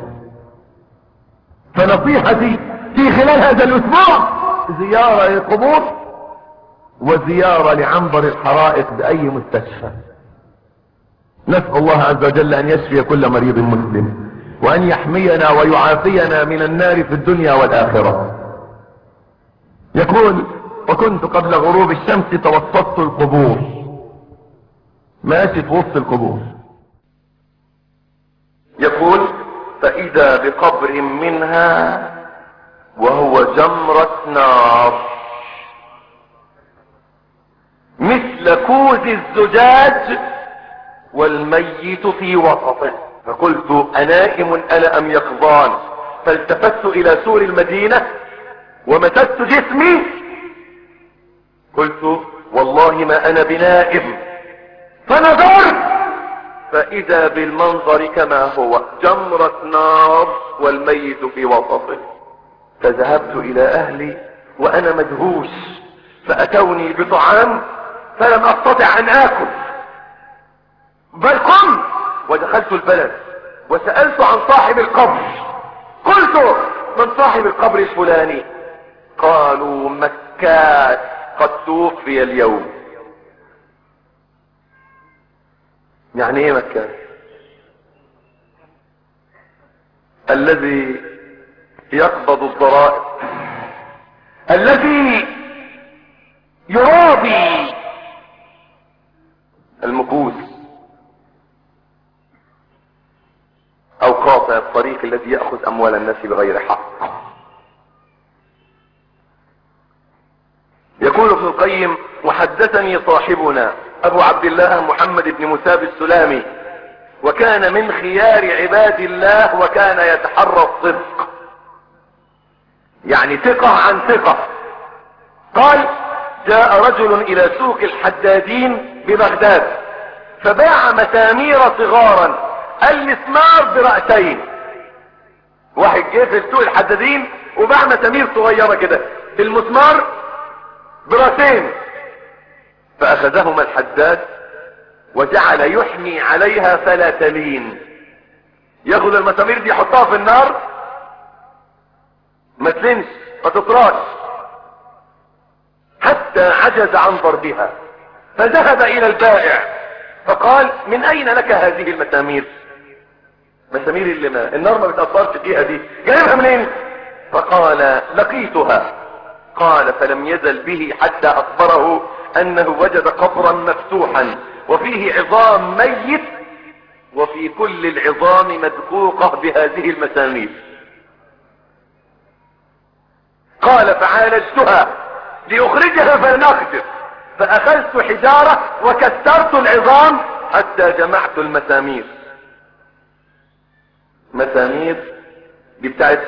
فنصيحتي في خلال هذا الاسبوع زيارة للقبور وزيارة لعنبر الحرائق بأي مستشفى. نسأل الله عز وجل أن يشفي كل مريض مسلم وأن يحمينا ويعافينا من النار في الدنيا والآخرة. يقول وكنت قبل غروب الشمس توسطت القبور، ماشي في وسط القبور. يقول فإذا بقبر منها وهو جمرة نار مثل كوز الزجاج والميت في وسطه، فقلت أنائم أنا أم يقظان؟ فالتفت إلى سور المدينة ومسست جسمي، قلت والله ما أنا بنائم، فنظرت فإذا بالمنظر كما هو، جمرة نار والميت في وسطه. فذهبت إلى أهلي وأنا مدهوش، فأتوني بطعام فلم أستطع أن آكل، بل قمت ودخلت البلد وسألت عن صاحب القبر، قلت من صاحب القبر الفلاني؟ قالوا مكات قد توفي اليوم. يعني ايه مكان؟ الذي يقبض الضرائب، الذي يراضي المكوس او قاطع الطريق الذي يأخذ اموال الناس بغير حق. يقول ابن القيم وحدثني صاحبنا ابو عبد الله محمد بن مساب السلامي وكان من خيار عباد الله وكان يتحرى الصدق، يعني ثقة عن ثقة. قال جاء رجل الى سوق الحدادين ببغداد فباع مسامير صغارا المسمار برأسين. واحد جه في سوق الحدادين وباع مسامير صغيرة كده المسمار برأسين، فاخذهما الحداد وجعل يحمي عليها فلا تلين. ياخذ المسامير دي يحطها في النار ما تلنش ما تطراش حتى عجز عن ضربها، فذهب الى البائع فقال من اين لك هذه المسامير؟ مسامير اللي ما النار ما بتأثرش فيها دي جايبها منين؟ فقال لقيتها. قال فلم يزل به حتى اخبره انه وجد قبرا مفتوحا وفيه عظام ميت وفي كل العظام مدقوقة بهذه المسامير. قال فعالجتها لأخرجها فلن أقدر، فأخذت حجارة وكسرت العظام حتى جمعت المسامير. مسامير دي بتاعت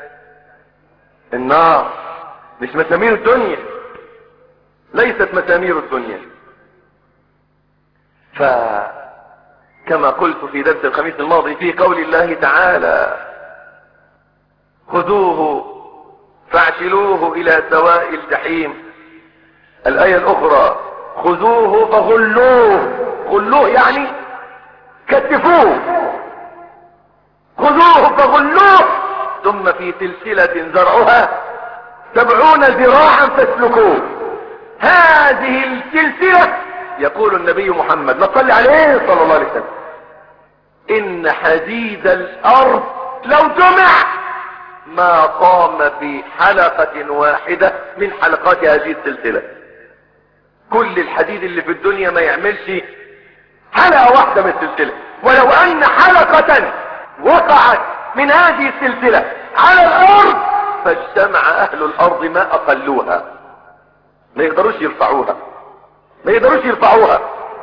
النار مش مسامير الدنيا، ليست مسامير الدنيا. فكما قلت في درس الخميس الماضي في قول الله تعالى خذوه فاعتلوه الى سواء الجحيم، الاية الاخرى خذوه فغلوه، غلوه يعني كتفوه، خذوه فغلوه ثم في سلسلة زرعها سبعون ذراعا فاسلكوه. هذه السلسلة يقول النبي محمد نصلي عليه صلى الله عليه وسلم ان حديد الارض لو جمع ما قام بحلقة واحدة من حلقات هذه السلسلة. كل الحديد اللي في الدنيا ما يعملش حلقة واحدة من السلسلة، ولو ان حلقة وقعت من هذه السلسلة على الارض فاجتمع اهل الارض ما اقلوها، ما يقدروش يرفعوها ما يقدروش يرفعوها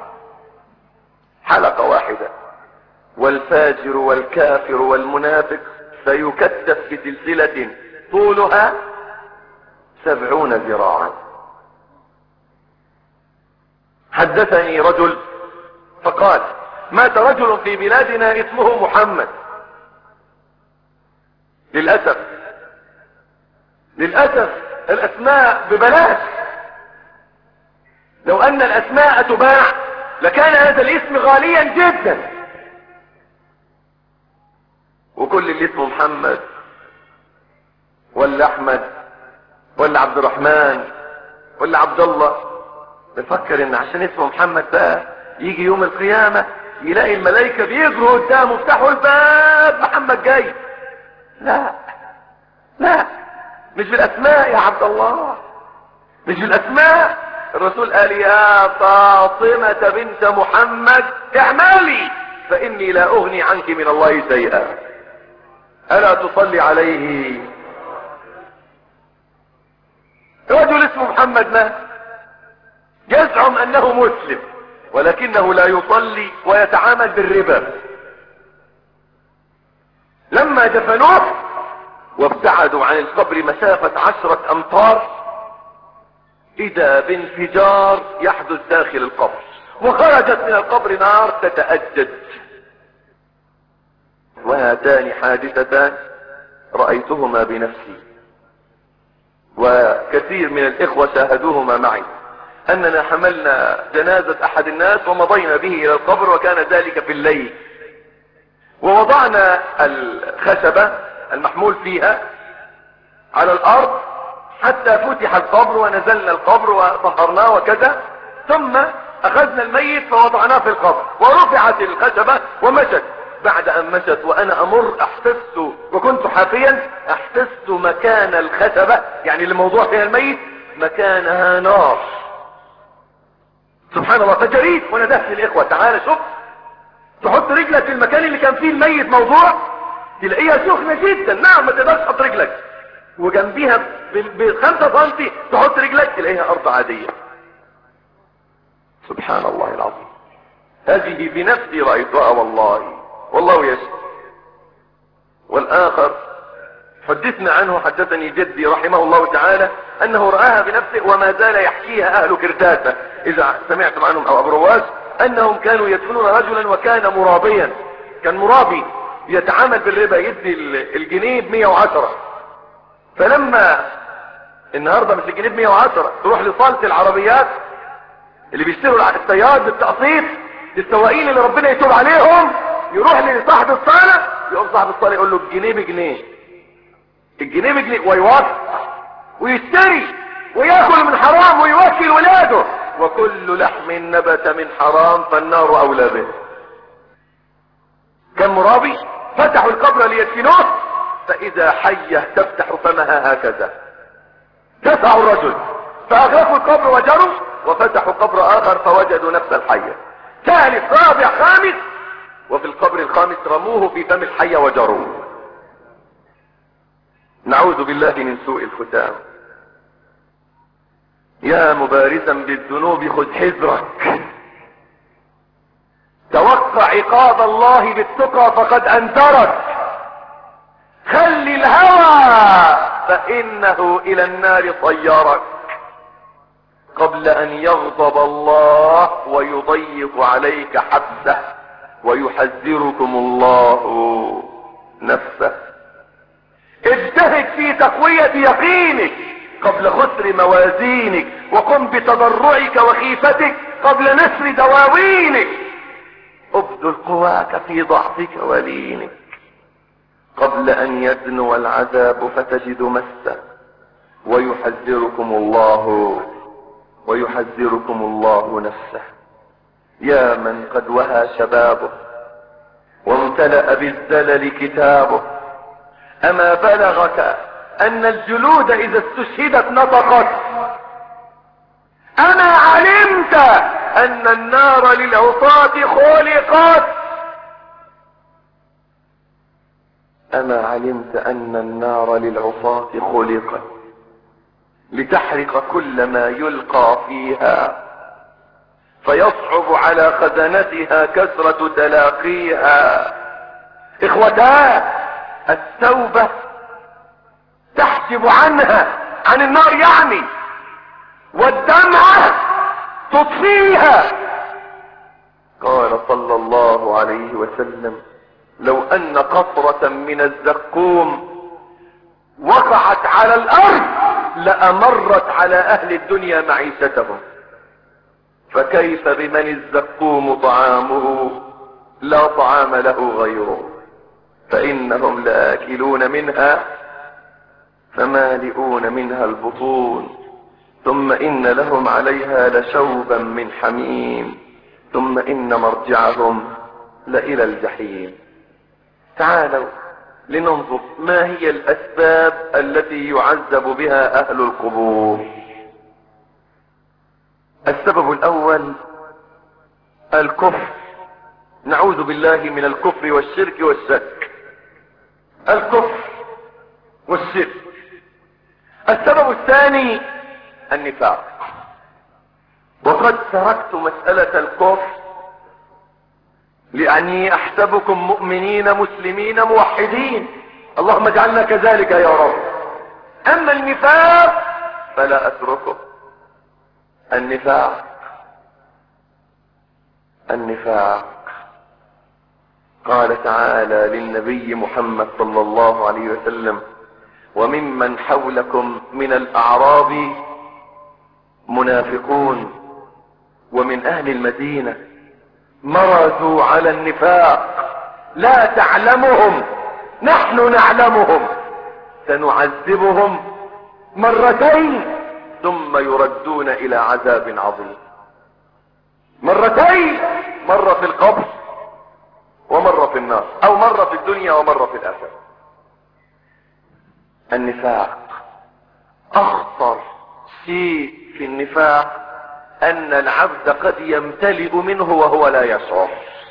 حلقة واحدة. والفاجر والكافر والمنافق سيكتف بسلسلة طولها سبعون ذراعا. حدثني رجل فقال مات رجل في بلادنا اسمه محمد. للأسف للأسف الأسماء ببلاش، لو أن الأسماء تباع لكان هذا الاسم غاليا جدا. وكل اللي اسمه محمد ولا أحمد ولا عبد الرحمن ولا عبد الله بفكر ان عشان اسمه محمد بقى يجي يوم القيامة يلاقي الملائكة بيجروا قدامه افتحوا الباب محمد جاي. لا لا مش بالاسماء يا عبد الله، مش بالاسماء. الرسول قال يا فاطمة بنت محمد اعملي فاني لا اغني عنك من الله شيئا. الا تصلي عليه؟ رجل اسمه محمد مات يزعم انه مسلم ولكنه لا يصلي ويتعامل بالربا. لما دفنوه وابتعدوا عن القبر مسافة عشرة امتار اذا بانفجار يحدث داخل القبر وخرجت من القبر نار تتأجج. وهاتان حادثتان رأيتهما بنفسي وكثير من الاخوة شاهدوهما معي. اننا حملنا جنازة احد الناس ومضينا به الى القبر وكان ذلك في الليل، ووضعنا الخشبة المحمول فيها على الارض حتى فتح القبر ونزلنا القبر وطهرناه وكذا، ثم اخذنا الميت فوضعناه في القبر ورفعت الخشبة ومشت. بعد ان مشت وانا امر احسست وكنت حافيا احسست مكان الخشبة يعني اللي موضوع فيها الميت مكانها نار. سبحان الله. فجريت وانا داخل الاخوة تعالى شوف تحط رجلك في المكان اللي كان فيه الميت موضوع تلاقيها سخنة جدا. نعم ما تقدرش تحط رجلك، وجنبيها بخمسة سنتي تحط رجلك تلاقيها ارض عادية. سبحان الله العظيم. هذه بنفسي رأيتها والله والله يشهد. والاخر حدثنا عنه، حدثني جدي رحمه الله تعالى انه رآها بنفسه وما زال يحكيها اهل كرداسة اذا سمعتم عنهم او ابو رواس، انهم كانوا يدفنون رجلا وكان مرابيا، كان مرابي يتعامل بالربا، يدي الجنيه ب مية وعشرة. فلما النهاردة مش الجنيه ب مية وعشرة تروح لصالة العربيات اللي بيشتروا السيارات بالتقسيط، للسواقين اللي ربنا يتوب عليهم، يروح لصاحب الصالة، يقوم صاحب الصالة يقول له الجنيه بجنيه، الجنيه بجنيه، ويوافق ويشتري وياكل من حرام ويوكل ولاده. وكل لحم نبت من حرام فالنار اولى به. كان مرابي، فتحوا القبر ليدفنوه، فاذا حية تفتح فمها هكذا، دفعوا الرجل فاغلقوا القبر وجروا، وفتحوا قبر اخر فوجدوا نفس الحية، ثالث رابع خامس، وفي القبر الخامس رموه في فم الحية وجروا. نعوذ بالله من سوء الختام. يا مبارزا بالذنوب خذ حذرك، توقع عقاب الله بالتقى فقد انذرك، خل الهوى فانه الى النار طيرك، قبل ان يغضب الله ويضيق عليك حبسه ويحذركم الله نفسه. اجتهد في تقوية يقينك قبل خسر موازينك، وقم بتضرعك وخيفتك قبل نسر دواوينك، ابذل قواك في ضعفك ولينك قبل ان يدنو العذاب فتجد مسه، ويحذركم الله ويحذركم الله نفسه. يا من قد وهى شبابه وامتلأ بالزلل كتابه، اما بلغك ان الجلود اذا استشهدت نطقت؟ اما علمت ان النار للعصاة خلقت؟ اما علمت ان النار للعصاة خلقت لتحرق كل ما يلقى فيها، فيصعب على خزنتها كثرة تلاقيها. اخوتاه، التوبة تحجب عنها عن النار يعني، والدمعة تطفيها. قال صلى الله عليه وسلم: لو ان قطرة من الزقوم وقعت على الارض لامرت على اهل الدنيا معيشتهم، فكيف بمن الزقوم طعامه لا طعام له غيره، فانهم لآكلون منها فمالئون منها البطون، ثم ان لهم عليها لشوبا من حميم، ثم ان مرجعهم لإلى الجحيم. تعالوا لننظر ما هي الاسباب التي يعذب بها اهل القبور. السبب الاول الكفر، نعوذ بالله من الكفر والشرك والشك. الكفر والشرك. السبب الثاني النفاق. وقد تركت مسألة الكفر لأني أحسبكم مؤمنين مسلمين موحدين، اللهم اجعلنا كذلك يا رب. أما النفاق فلا أتركه. النفاق النفاق قال تعالى للنبي محمد صلى الله عليه وسلم: وممن حولكم من الأعراب منافقون ومن أهل المدينة مرضوا على النفاق لا تعلمهم نحن نعلمهم سنعذبهم مرتين ثم يردون إلى عذاب عظيم. مرتين، مرة في القبر ومرة في النار، أو مرة في الدنيا ومرة في الآخرة. النفاق أخطر شيء في النفاق أن العبد قد يمتلئ منه وهو لا يشعر.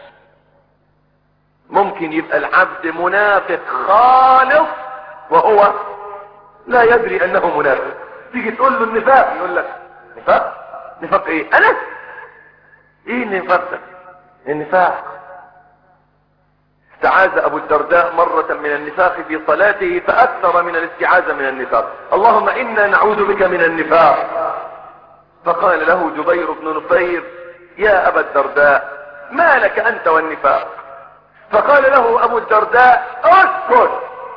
ممكن يبقى العبد منافق خالص وهو لا يدري أنه منافق. تيجي تقول له النفاق يقول لك: نفاق؟ نفاق ايه؟ أنا؟ ايه النفاق ده؟ النفاق استعاذ ابو الدرداء مرة من النفاق في صلاته فاكثر من الاستعاذة من النفاق. اللهم انا نعوذ بك من النفاق. فقال له جبير بن نفير يا ابا الدرداء ما لك انت والنفاق؟ فقال له ابو الدرداء اسكت،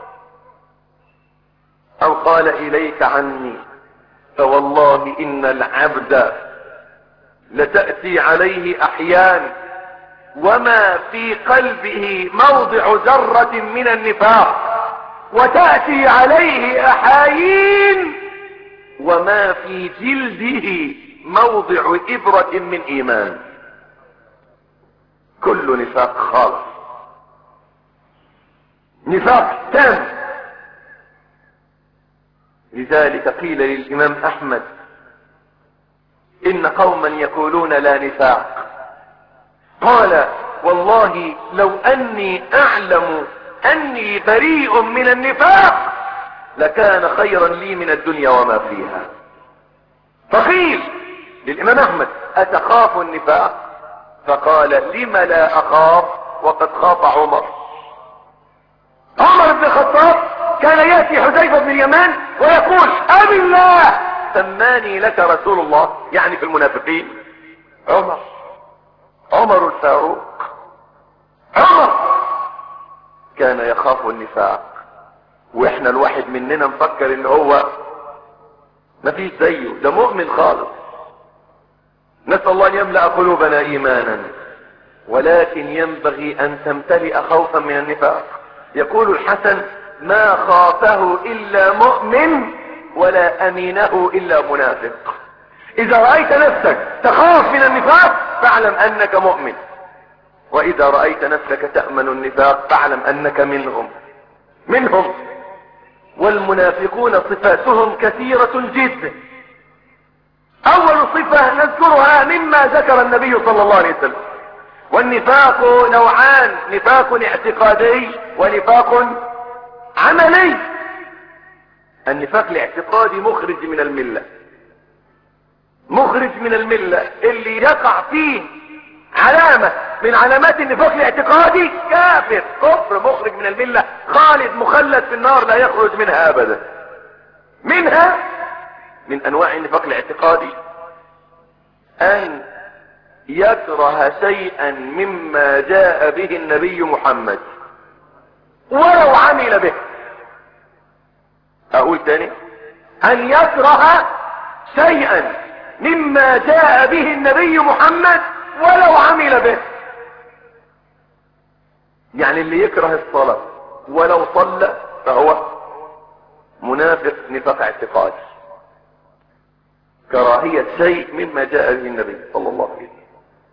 او قال اليك عني، فوالله ان العبد لتأتي عليه احيان وما في قلبه موضع ذرة من النفاق، وتأتي عليه احايين وما في جلده موضع ابرة من ايمان. كل نفاق خالص، نفاق تام. لذلك قيل للامام احمد ان قوما يقولون لا نفاق، قال والله لو اني اعلم اني بريء من النفاق لكان خيرا لي من الدنيا وما فيها. فقيل للامام احمد اتخاف النفاق؟ فقال لم لا اخاف وقد خاف عمر. عمر بن الخطاب كان يأتي حذيفة بن اليمان ويقول أبي الله سماني لك رسول الله، يعني في المنافقين عمر، عمر الفاروق. عمر كان يخاف النفاق، واحنا الواحد مننا مفكر ان هو ما فيش زيه، ده مؤمن خالص. نسأل الله ان يملأ قلوبنا ايمانا، ولكن ينبغي ان تمتلئ خوفا من النفاق. يقول الحسن ما خافه الا مؤمن ولا امينه الا منافق. اذا رأيت نفسك تخاف من النفاق فاعلم انك مؤمن، واذا رأيت نفسك تأمن النفاق فاعلم انك منهم منهم والمنافقون صفاتهم كثيرة جدا. اول صفة نذكرها مما ذكر النبي صلى الله عليه وسلم. والنفاق نوعان، نفاق اعتقادي ونفاق عملي. النفاق الاعتقادي مخرج من الملة، مخرج من الملة. اللي يقع فيه علامة من علامات النفاق الاعتقادي كافر، كفر مخرج من الملة، خالد مخلد في النار لا يخرج منها ابدا. منها من انواع النفاق الاعتقادي ان يكره شيئا مما جاء به النبي محمد ولو عمل به. اقول تاني، ان يكره شيئا مما جاء به النبي محمد ولو عمل به. يعني اللي يكره الصلاة ولو صلى فهو منافق نفاق اعتقادي، كراهية شيء مما جاء به النبي صلى الله عليه وسلم.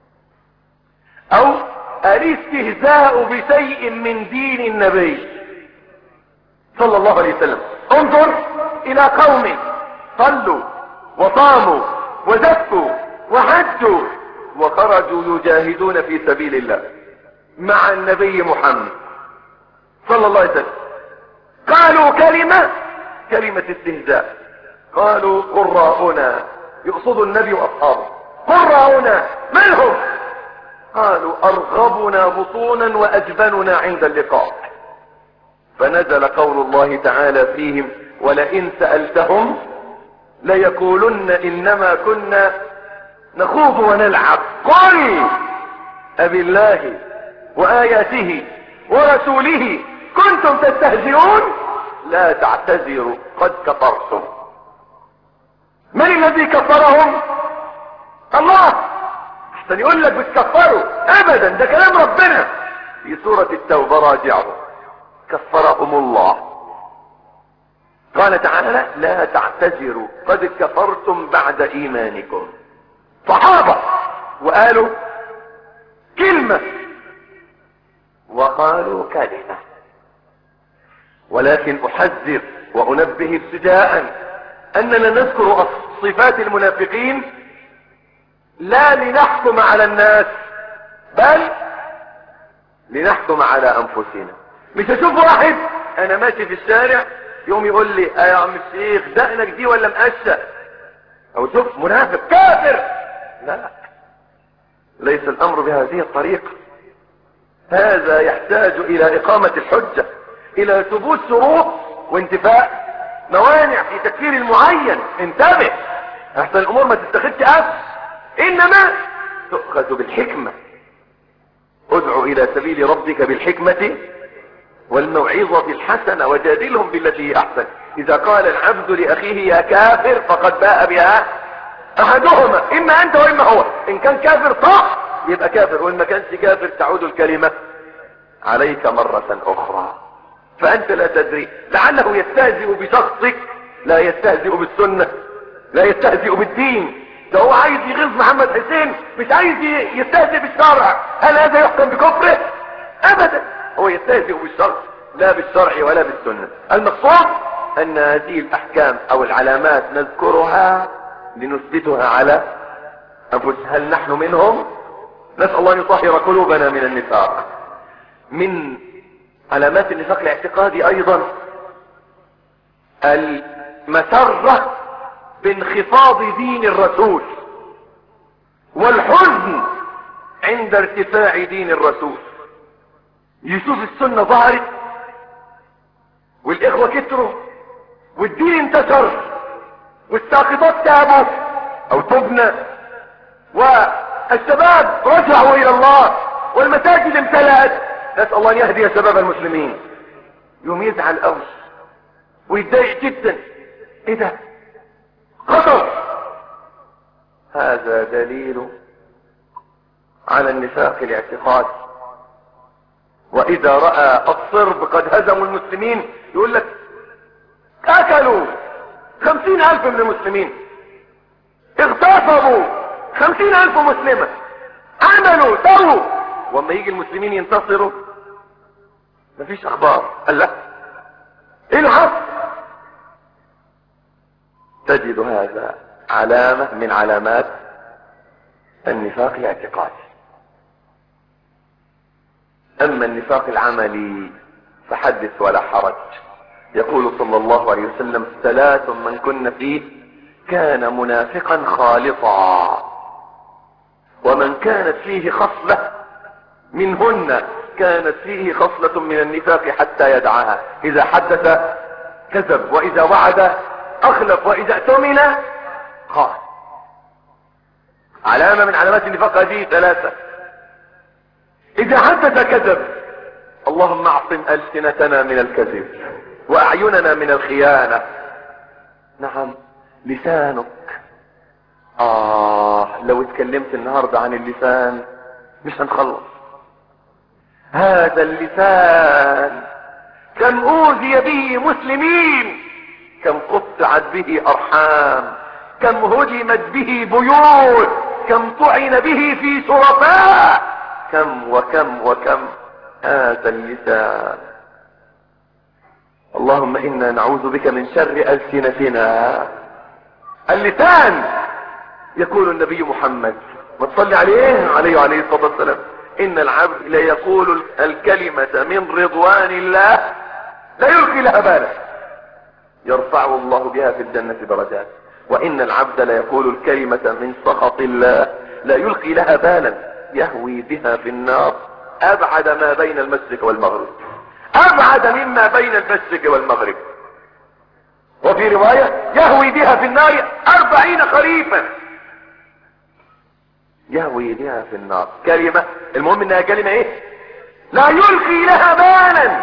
او الاستهزاء بشيء من دين النبي صلى الله عليه وسلم. انظر الى قوم صلوا وصاموا وزكوا وحجوا وخرجوا يجاهدون في سبيل الله مع النبي محمد صلى الله عليه وسلم. قالوا كلمة كلمة استهزاء، قالوا قراؤنا، يقصدوا النبي واصحابه، قراؤنا من هم؟ قالوا ارغبنا بطونا واجبننا عند اللقاء. فنزل قول الله تعالى فيهم ولئن سألتهم ليقولن انما كنا نخوض ونلعب قل أبي الله وآياته ورسوله كنتم تستهزئون لا تعتذروا قد كفرتم. من الذي كفرهم؟ الله. احسن يقول لك بتكفروا، ابدا ده كلام ربنا في سورة التوبة، راجعوا كفرهم الله. قال تعالى لا تعتذروا قد كفرتم بعد ايمانكم. صحابة وقالوا كلمة وقالوا كلمة. ولكن احذر وانبه ابتداء اننا نذكر صفات المنافقين لا لنحكم على الناس بل لنحكم على انفسنا. مش اشوف واحد انا ماشي في الشارع يوم يقول لي اه يا عم الشيخ دقنك دي ولا مقشة، او شوف منافق كافر. لا، ليس الامر بهذه الطريقة. هذا يحتاج الى اقامة الحجة، الى ثبوت شروط وانتفاء موانع في تكفير المعين. انتبه احسن الامور ما تتخذش أف، انما تؤخذ بالحكمة. ادعو الى سبيل ربك بالحكمة والموعظة الحسنة وجادلهم بالتي هي احسن. اذا قال العبد لاخيه يا كافر فقد باء بها احدهما، اما انت واما هو. ان كان كافر صح يبقى كافر، وان ما كانش كافر تعود الكلمة عليك مرة اخرى. فانت لا تدري، لعله يستهزئ بشخصك لا يستهزئ بالسنة، لا يستهزئ بالدين. ده هو عايز يغيظ محمد حسين، مش عايز يستهزئ بالشرع. هل هذا يحكم بكفره؟ ابدا، هو يستهزئ بالشرع لا بالشرع ولا بالسنة. المقصود ان هذه الاحكام او العلامات نذكرها لنثبتها على انفسنا. هل نحن منهم؟ نسأل الله ان يطهر قلوبنا من النفاق. من علامات النفاق الاعتقادي ايضا المسرة بانخفاض دين الرسول والحزن عند ارتفاع دين الرسول. يشوف السنة ظهرت والاخوة كتروا والدين انتشر والساقطات تابوا او تبنى والشباب رجعوا الى الله والمساجد امتلأت، نسأل الله ان يهدي شباب المسلمين. يوم يزعل قوي ويتضايق جدا. ايه ده؟ خطر. هذا دليل على النفاق الاعتقادي. واذا رأى الصرب قد هزموا المسلمين يقول لك قتلوا خمسين الف من المسلمين، اغتصبوا خمسين الف مسلمة، عملوا سووا. واما يجي المسلمين ينتصروا مفيش اخبار. قال لا ايه الحق؟ تجد هذا علامة من علامات النفاق الاعتقادي. اما النفاق العملي فحدث ولا حرج. يقول صلى الله عليه وسلم ثلاث من كن فيه كان منافقا خالصا، ومن كانت فيه خصلة منهن كانت فيه خصلة من النفاق حتى يدعها. اذا حدث كذب، واذا وعد اخلف، واذا اؤتمن خان. علامة من علامات النفاق هذه ثلاثة. اذا حدث كذب، اللهم اعصم ألسنتنا من الكذب واعيننا من الخيانة. نعم لسانك. آه لو اتكلمت النهاردة عن اللسان مش هنخلص. هذا اللسان كم أوذي به مسلمين، كم قطعت به أرحام، كم هدمت به بيوت، كم طعن به في شرفاء، كم وكم وكم. هذا اللسان. اللهم إنا نعوذ بك من شر ألسنتنا. اللسان. يقول النبي محمد وصلي عليه عليه وعليه الصلاة والسلام إن العبد لا يقول الكلمة من رضوان الله لا يلقي لها بالا يرفعه الله بها في الجنة درجات، وإن العبد لا يقول الكلمة من سخط الله لا يلقي لها بالا يهوي بها في النار أبعد ما بين المشرق والمغرب، أبعد مما بين المشرق والمغرب. وفي رواية يهوي بها في النار أربعين خريفا. يهوي بها في النار كلمة، المهم انها كلمة ايه؟ لا يلقي لها بالا.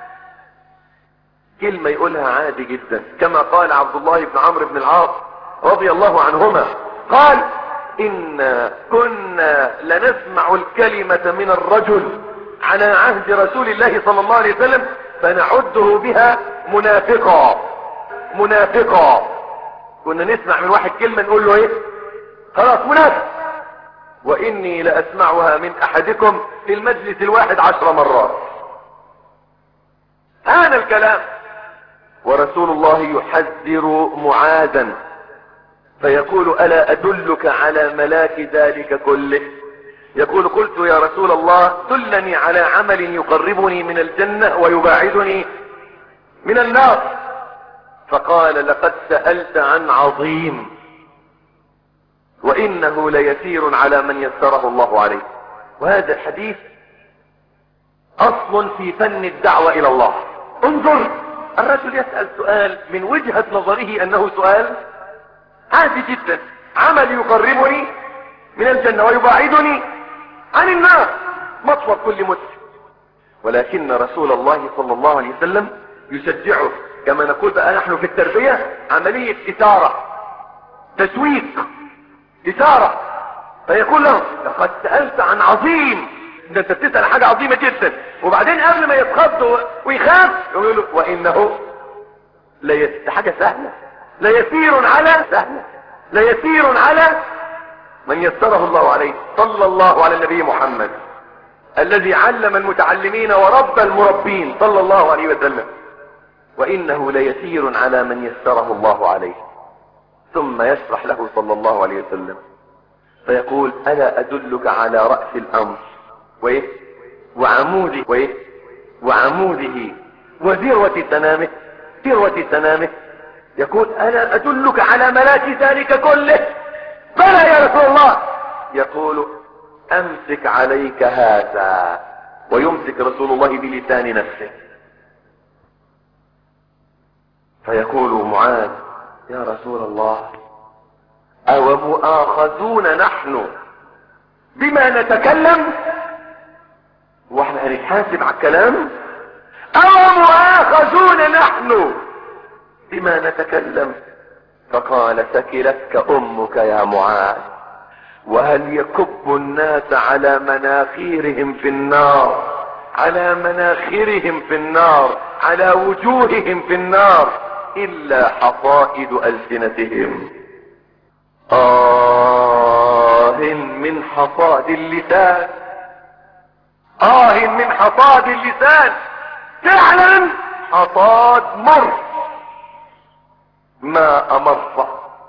كلمة يقولها عادي جدا، كما قال عبد الله بن عمرو بن العاص رضي الله عنهما قال إن كنا لنسمع الكلمة من الرجل على عهد رسول الله صلى الله عليه وسلم فنعده بها منافقا. منافقا كنا نسمع من واحد كلمة نقول له ايه؟ خلاص منافق. واني لاسمعها من احدكم في المجلس الواحد عشر مرات. هذا الكلام. ورسول الله يحذر معاذا فيقول الا ادلك على ملاك ذلك كله؟ يقول قلت يا رسول الله دلني على عمل يقربني من الجنة ويباعدني من النار. فقال لقد سألت عن عظيم وإنه ليسير على من يسره الله عليه. وهذا الحديث اصل في فن الدعوة الى الله. انظر، الرجل يسأل سؤال من وجهة نظره انه سؤال عادي جدا، عمل يقربني من الجنة ويباعدني عن النار، مطلب كل مسلم. ولكن رسول الله صلى الله عليه وسلم يشجعه، كما نقول بقى نحن في التربية، عملية إثارة، تسويق، إثارة. فيقول له لقد سألت عن عظيم، ده انت بتسأل حاجة عظيمة جدا. وبعدين قبل ما يتخض ويخاف يقول له وإنه ليس حاجة سهلة، ليسير على سهلة، ليسير على من يسره الله عليه. صلى الله على النبي محمد الذي علم المتعلمين ورب المربين صلى الله عليه وسلم. وإنه ليسير على من يسره الله عليه. ثم يشرح له صلى الله عليه وسلم فيقول ألا أدلك على رأس الأمر وإيه وعموده وإيه وعموده وذروة سنامه، ذروة سنامه. يقول ألا أدلك على ملاك ذلك كله؟ بلى يا رسول الله. يقول أمسك عليك هذا، ويمسك رسول الله بلسان نفسه. فيقول معاذ يا رسول الله أو مؤاخذون نحن بما نتكلم؟ واحنا هنتحاسب على الكلام؟ أو مؤاخذون نحن بما نتكلم؟ فقال ثكلتك أمك يا معاذ، وهل يكب الناس على مناخيرهم في النار، على مناخرهم في النار، على وجوههم في النار إلا حصائد ألسنتهم. آه من حصاد اللسان، آه من حصاد اللسان، فعلا حصاد مر ما أمر.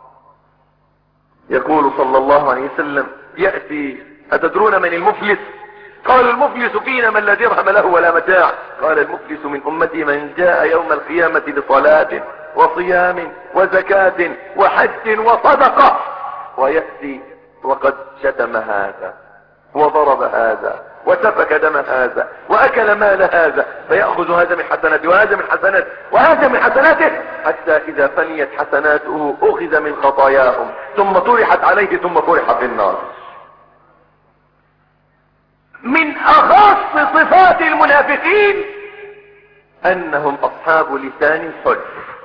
يقول صلى الله عليه وسلم يأتي أتدرون من المفلس؟ قال المفلس فينا من لا درهم له ولا متاع. قال المفلس من أمتي من جاء يوم القيامة بصلاة وصيام وزكاة وحج وصدقة، ويأتي وقد شتم هذا وضرب هذا وسفك دم هذا وأكل مال هذا، فيأخذ هذا من حسناته وهذا من حسناته وهذا من حسناته، حتى إذا فنيت حسناته أخذ من خطاياهم ثم طرحت عليه ثم طرح في النار. من أخص صفات المنافقين أنهم أصحاب لسان حج.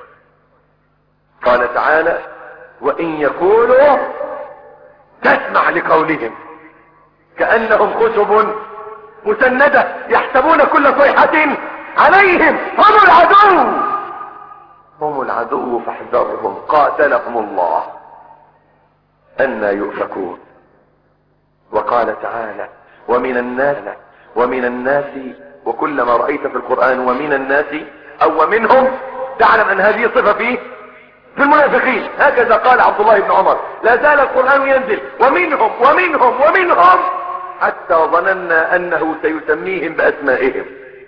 قال تعالى وإن يقولوا تسمع لقولهم كأنهم خشب مسندة يحسبون كل صيحة عليهم هم العدو، هم العدو فاحذرهم قاتلهم الله أنى يؤفكون. وقال تعالى ومن الناس ومن الناس وكلما رأيت في القرآن ومن الناس أو ومنهم تعلم أن هذه صفة فيه في المنافقين. هكذا قال عبد الله بن عمر لا زال القرآن ينزل ومنهم ومنهم ومنهم حتى ظننا أنه سيسميهم بأسمائهم.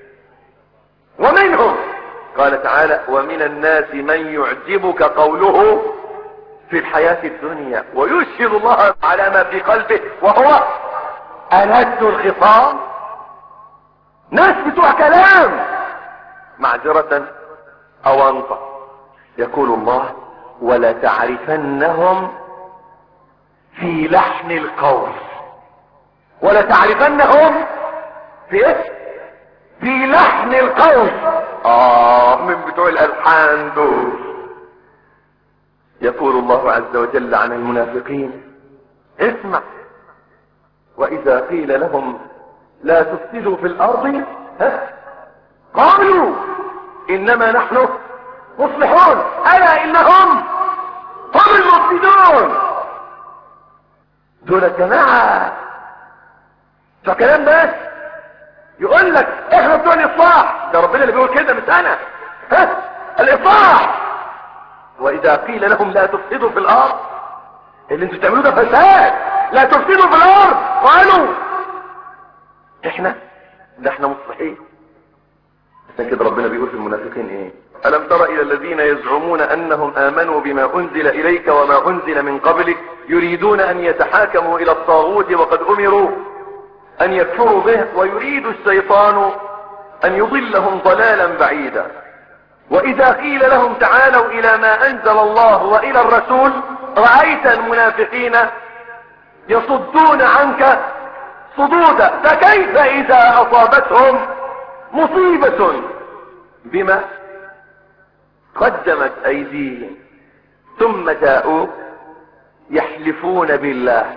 ومنهم قال تعالى ومن الناس من يعجبك قوله في الحياة الدنيا ويشهد الله على ما في قلبه وهو ألد الخصام. ناس بتوع كلام معذرة أو أنطق. يقول الله ولا تعرفنهم في لحن القول، ولا تعرفنهم في ايه في لحن القول. اه من بتوع الالحان دول. يقول الله عز وجل عن المنافقين اسمع واذا قيل لهم لا تفسدوا في الارض ها قالوا انما نحن مصلحون الا انهم هم المفسدون. دول الجماعة فكلام بس يقول لك احنا بتوع الاصلاح، ده ربنا اللي بيقول كده مش انا. ها الاصلاح. واذا قيل لهم لا تفسدوا في الارض، اللي انتوا بتعملوه ده فساد، لا تفسدوا في الارض، قالوا احنا ده احنا مصلحين. عشان كده ربنا بيقول في المنافقين ايه ألم تر إلى الذين يزعمون أنهم آمنوا بما أنزل إليك وما أنزل من قبلك يريدون أن يتحاكموا إلى الطاغوت وقد أمروا ان يكفروا به، ويريد الشيطان ان يضلهم ضلالا بعيدا. واذا قيل لهم تعالوا الى ما انزل الله والى الرسول رأيت المنافقين يصدون عنك صدودا. فكيف اذا اصابتهم مصيبة بما قدمت ايديهم ثم جاءوا يحلفون بالله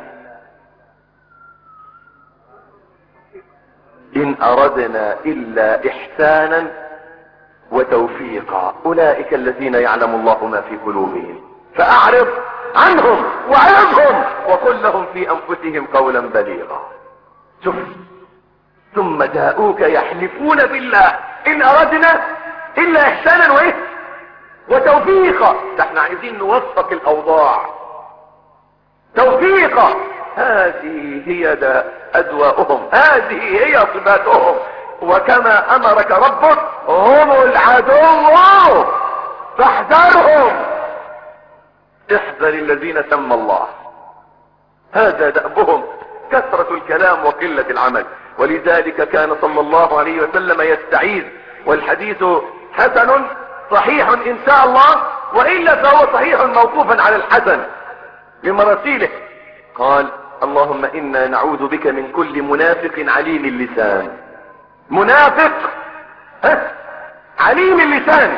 ان اردنا الا احسانا وتوفيقا اولئك الذين يعلم الله ما في قلوبهم فاعرض عنهم وعظهم وقل لهم في انفسهم قولا بليغا. شوف، ثم جاءوك يحلفون بالله ان اردنا الا احسانا وايه وتوفيقا. ده احنا عايزين نوفق الاوضاع توفيقا. هذه هي ده ادواؤهم، هذه هي صفاتهم. وكما امرك ربك هم العدو فاحذرهم. احذر الذين سمى الله. هذا دأبهم، كثرة الكلام وقلة العمل. ولذلك كان صلى الله عليه وسلم يستعيذ، والحديث حسن صحيح ان شاء الله، وإلا فهو صحيح موقوفا على الحسن بمراسيله. قال اللهم انا نعوذ بك من كل منافق عليم اللسان. منافق ها عليم اللسان.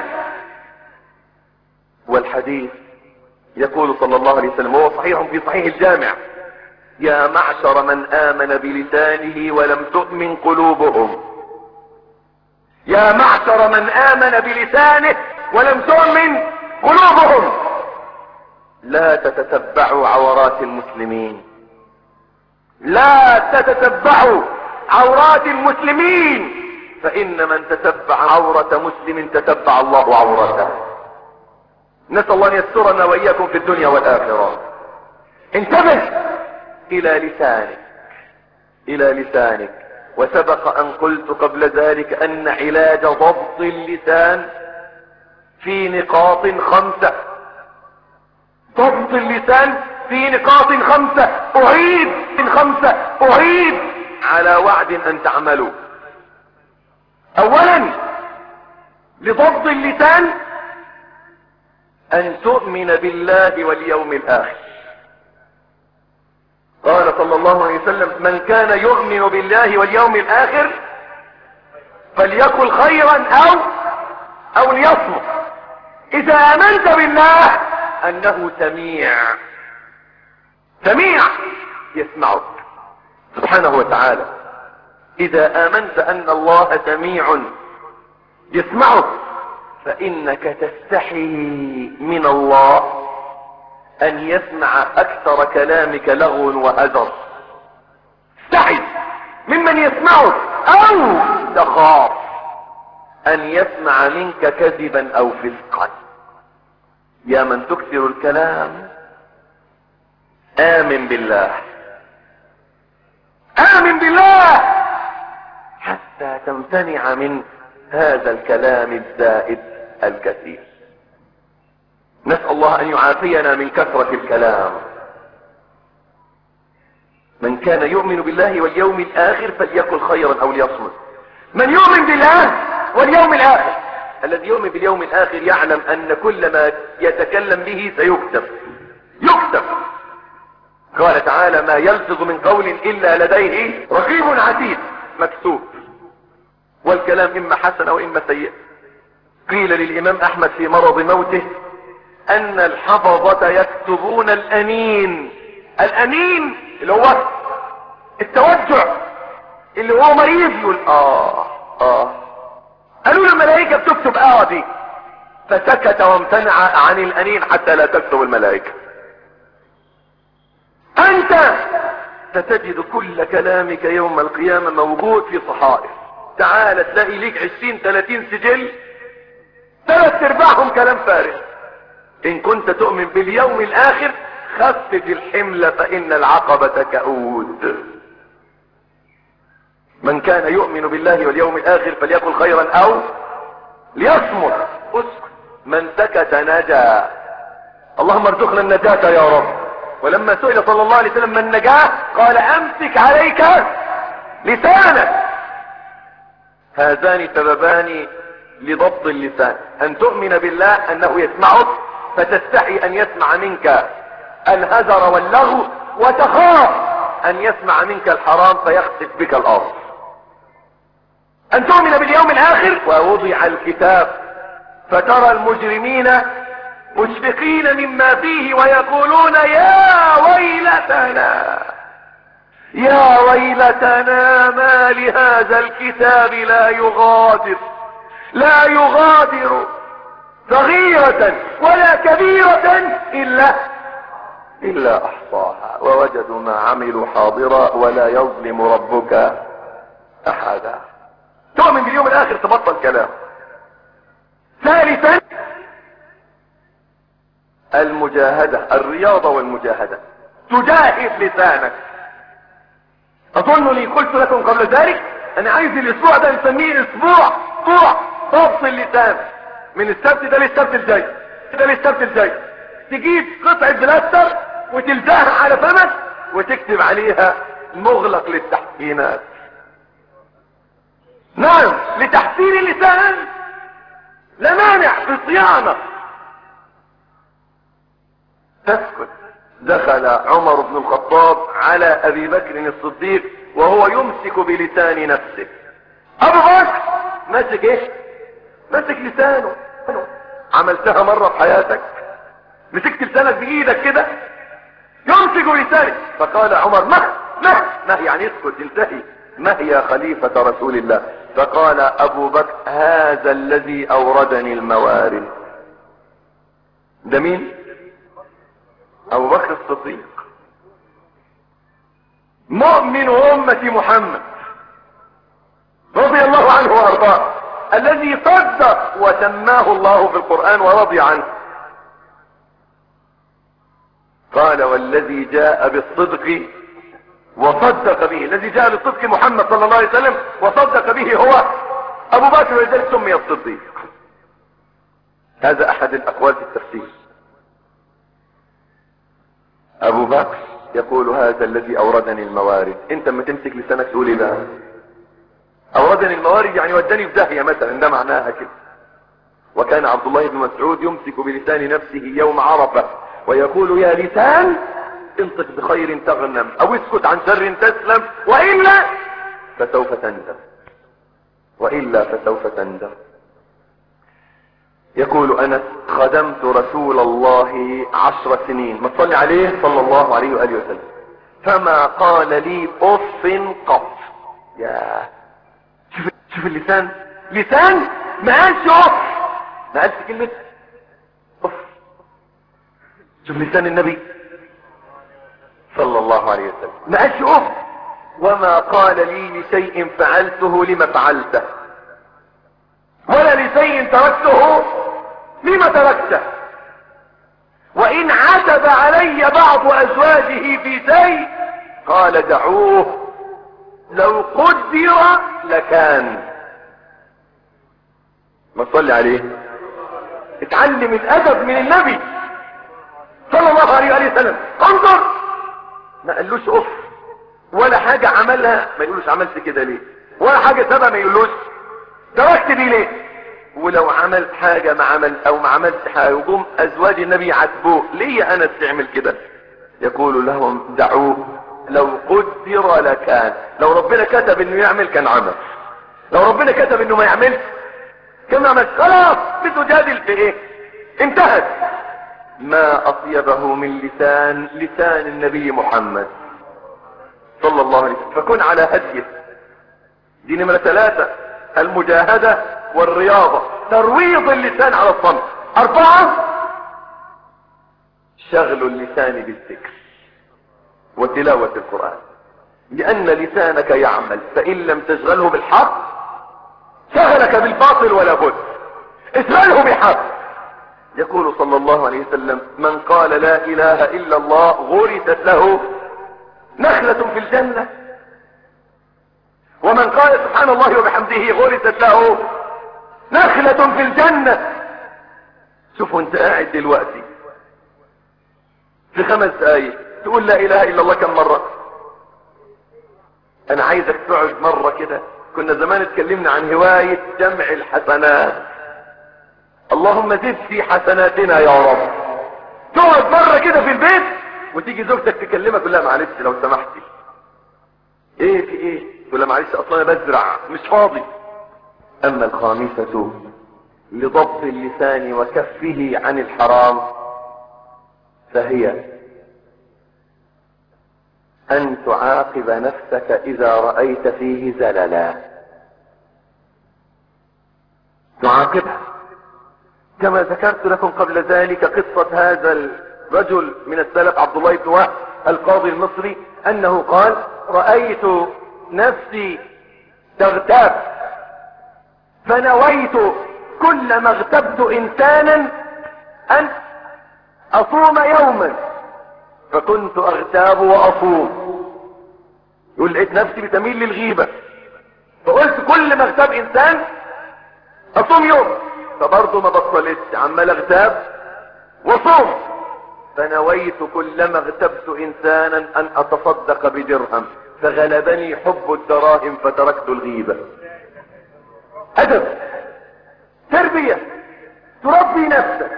والحديث يقول صلى الله عليه وسلم وهو صحيح في صحيح الجامع: يا معشر من آمن بلسانه ولم تؤمن قلوبهم. يا معشر من آمن بلسانه ولم تؤمن قلوبهم لا تتتبعوا عورات المسلمين، لا تتتبعوا عورات المسلمين، فإن من تتبع عورة مسلم تتبع الله عورته. نسأل الله أن يسترنا وإياكم في الدنيا والآخرة. انتبه إلى لسانك، إلى لسانك. وسبق أن قلت قبل ذلك أن علاج ضبط اللسان في نقاط خمسة. ضبط اللسان في نقاط خمسة. أعيد من خمسة، أعيد على وعد أن تعملوا. أولا لضبط اللسان أن تؤمن بالله واليوم الآخر. قال صلى الله عليه وسلم: من كان يؤمن بالله واليوم الآخر فليقل خيرا أو أو ليصمت. إذا آمنت بالله أنه سميع، سميع يسمعك سبحانه وتعالى. إذا آمنت أن الله سميع يسمعك فإنك تستحي من الله أن يسمع أكثر كلامك لغو وهجر. استحي ممن يسمعك، أو تخاف أن يسمع منك كذبا أو فسقا. يا من تكثر الكلام آمن بالله، آمن بالله حتى تمتنع من هذا الكلام الزائد الكثير. نسأل الله أن يعافينا من كثرة الكلام. من كان يؤمن بالله واليوم الآخر فليقل خيرا أو ليصمت. من يؤمن بالله واليوم الآخر، الذي يؤمن باليوم الآخر يعلم أن كل ما يتكلم به سيكتب، يكتب. قال تعالى: ما يلفظ من قول إلا لديه رقيب عتيد، مكتوب. والكلام إما حسن وإما سيء. قيل للإمام أحمد في مرض موته أن الحفظة يكتبون الأنين. الأنين اللي هو التوجع، اللي هو مريض يقول آه آه. قالوا الملائكة بتكتب آه دي، فسكت وامتنع عن الأنين حتى لا تكتب الملائكة. أنت ستجد كل كلامك يوم القيامة موجود في صحائف. تعال تلاقي ليك عشرين ثلاثين سجل، ثلاث ارباعهم كلام فارغ. ان كنت تؤمن باليوم الاخر خفف الحمل فان العقبة كؤود. من كان يؤمن بالله واليوم الاخر فليقل خيرا او ليصمت. اسكت. من سكت نجا. اللهم ارزقنا النجاة يا رب. ولما سئل صلى الله عليه وسلم من نجاه قال: امسك عليك لسانك. هذان سببان لضبط اللسان: ان تؤمن بالله انه يسمعك فتستحي ان يسمع منك الهزر واللغو، وتخاف ان يسمع منك الحرام فيخسف بك الارض. ان تؤمن باليوم الاخر. ووضع الكتاب فترى المجرمين مشفقين مما فيه ويقولون يا ويلتنا يا ويلتنا ما لهذا الكتاب لا يغادر لا يغادر صغيرة ولا كبيرة إلا إلا أحصاها ووجدوا ما عملوا حاضرا ولا يظلم ربك أحدا. تؤمن باليوم الآخر تبطل كلام. ثالثا المجاهدة، الرياضة والمجاهدة. تجاهد لسانك. اظنني قلت لكم قبل ذلك انا عايز الاسبوع ده نسميه اسبوع اسبوع ضبط اللسان. من السبت ده للسبت الجاي ده للسبت الجاي تجيب قطعة بلاستر وتلزقها على فمك وتكتب عليها مغلق للتحسينات. نعم، لتحسين اللسان لا مانع في صيانة. تسكت. دخل عمر بن الخطاب على ابي بكر الصديق وهو يمسك بلسان نفسه. ابو بكر ماسك ايه؟ ماسك لسانه. عملتها مرة في حياتك؟ مسكت لسانك بايدك كده؟ يمسك بلسانه. فقال عمر مه مه مه يعني اسكت انتهي، مه يا خليفة رسول الله. فقال ابو بكر هذا الذي اوردني الموارد. ده مين؟ ابو بكر الصديق مؤمن امة محمد رضي الله عنه وارضاه، الذي صدق وسماه الله في القرآن ورضي عنه. قال والذي جاء بالصدق وصدق به، الذي جاء بالصدق محمد صلى الله عليه وسلم وصدق به هو ابو بكر، ولذلك سمي الصديق. هذا احد الاقوال في التفسير. ابو بكر يقول هذا الذي اوردني الموارد. انت اما تمسك لسانك تقول ايه بقى؟ اوردني الموارد يعني وداني في داهيه مثلا، ده معناها كده. وكان عبد الله بن مسعود يمسك بلسان نفسه يوم عرفه ويقول يا لسان انطق بخير تغنم او اسكت عن شر تسلم والا فسوف تندم والا فسوف تندم. يقول انس خدمت رسول الله عشر سنين، ما تصلي عليه صلى الله عليه وآله وسلم، فما قال لي اف قط. يا شوف شوف اللسان، لسان ما قالش اف، ما قالش كلمة اف. شوف لسان النبي صلى الله عليه وسلم ما قالش اف. وما قال لي لشيء فعلته لما فعلته ولا لشيء تركته لما تركته. وان عتب علي بعض ازواجه في شيء قال دعوه لو قدر لكان. ما تصلي عليه. اتعلم الادب من النبي صلى الله عليه وآله وسلم. انظر، ما قالوش اف ولا حاجة عملها ما يقولوش عملت كده ليه، ولا حاجة سبب ما يقولوش تركت دي ليه. ولو عمل حاجة ما عمل او ما عملش حاجة وقوم ازواج النبي عاتبوه ليه انا استعمل كده، يقول لهم دعوه لو قدر لكان. لو ربنا كتب انه يعمل كان عمل، لو ربنا كتب انه ما يعملش كان عمل. خلاص بتجادل في ايه؟ انتهت. ما اطيبه من لسان لسان النبي محمد صلى الله عليه وسلم. فكن على هديه. دي نمرة ثلاثة، المجاهدة والرياضة، ترويض اللسان على الصمت. اربعة شغل اللسان بالذكر وتلاوة القرآن، لان لسانك يعمل، فان لم تشغله بالحق شغلك بالباطل ولا بد. اشغله بالحق. يقول صلى الله عليه وسلم من قال لا اله الا الله غرست له نخلة في الجنة، ومن قال سبحان الله وبحمده غرست له نخلة في الجنة. شوفوا انت قاعد دلوقتي في خمس دقايق تقول لا اله الا الله كم مرة؟ انا عايزك تقعد مرة كده. كنا زمان اتكلمنا عن هواية جمع الحسنات. اللهم زد في حسناتنا يا رب. تقعد مرة كده في البيت وتيجي زوجتك تكلمك تقول لها معلش لو سمحتي. ايه في ايه؟ تقول لها معلش اصلا انا بزرع مش فاضي. اما الخامسة لضبط اللسان وكفه عن الحرام فهي ان تعاقب نفسك اذا رأيت فيه زللا. تعاقبها كما ذكرت لكم قبل ذلك قصة هذا الرجل من السلف عبد الله بن وهب القاضي المصري انه قال رأيت نفسي تغتاب فنويت كلما اغتبت انسانا ان اصوم يوما فكنت اغتاب واصوم. يقول لقيت نفسي بتميل للغيبة فقلت كل ما اغتاب انسان اصوم يوم، فبرضه ما بطلتش عمال اغتاب وصوم. فنويت كلما اغتبت انسانا ان اتصدق بدرهم فغلبني حب الدراهم فتركت الغيبة. ادب، تربية، تربي نفسك.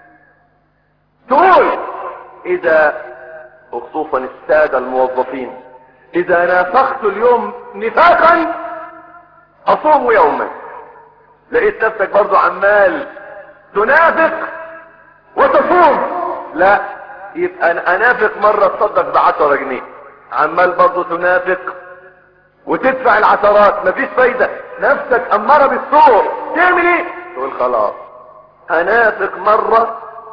تقول اذا وخصوصا السادة الموظفين اذا نافقت اليوم نفاقا اصوم يوما. لقيت نفسك برضو عمال تنافق وتصوم، لا يبقى انا انافق مرة تصدق بعشرة جنيه، عمال برضو تنافق وتدفع العشرات مفيش فايدة، نفسك امارة بالسوء. تعمل ايه؟ تقول خلاص انافق مرة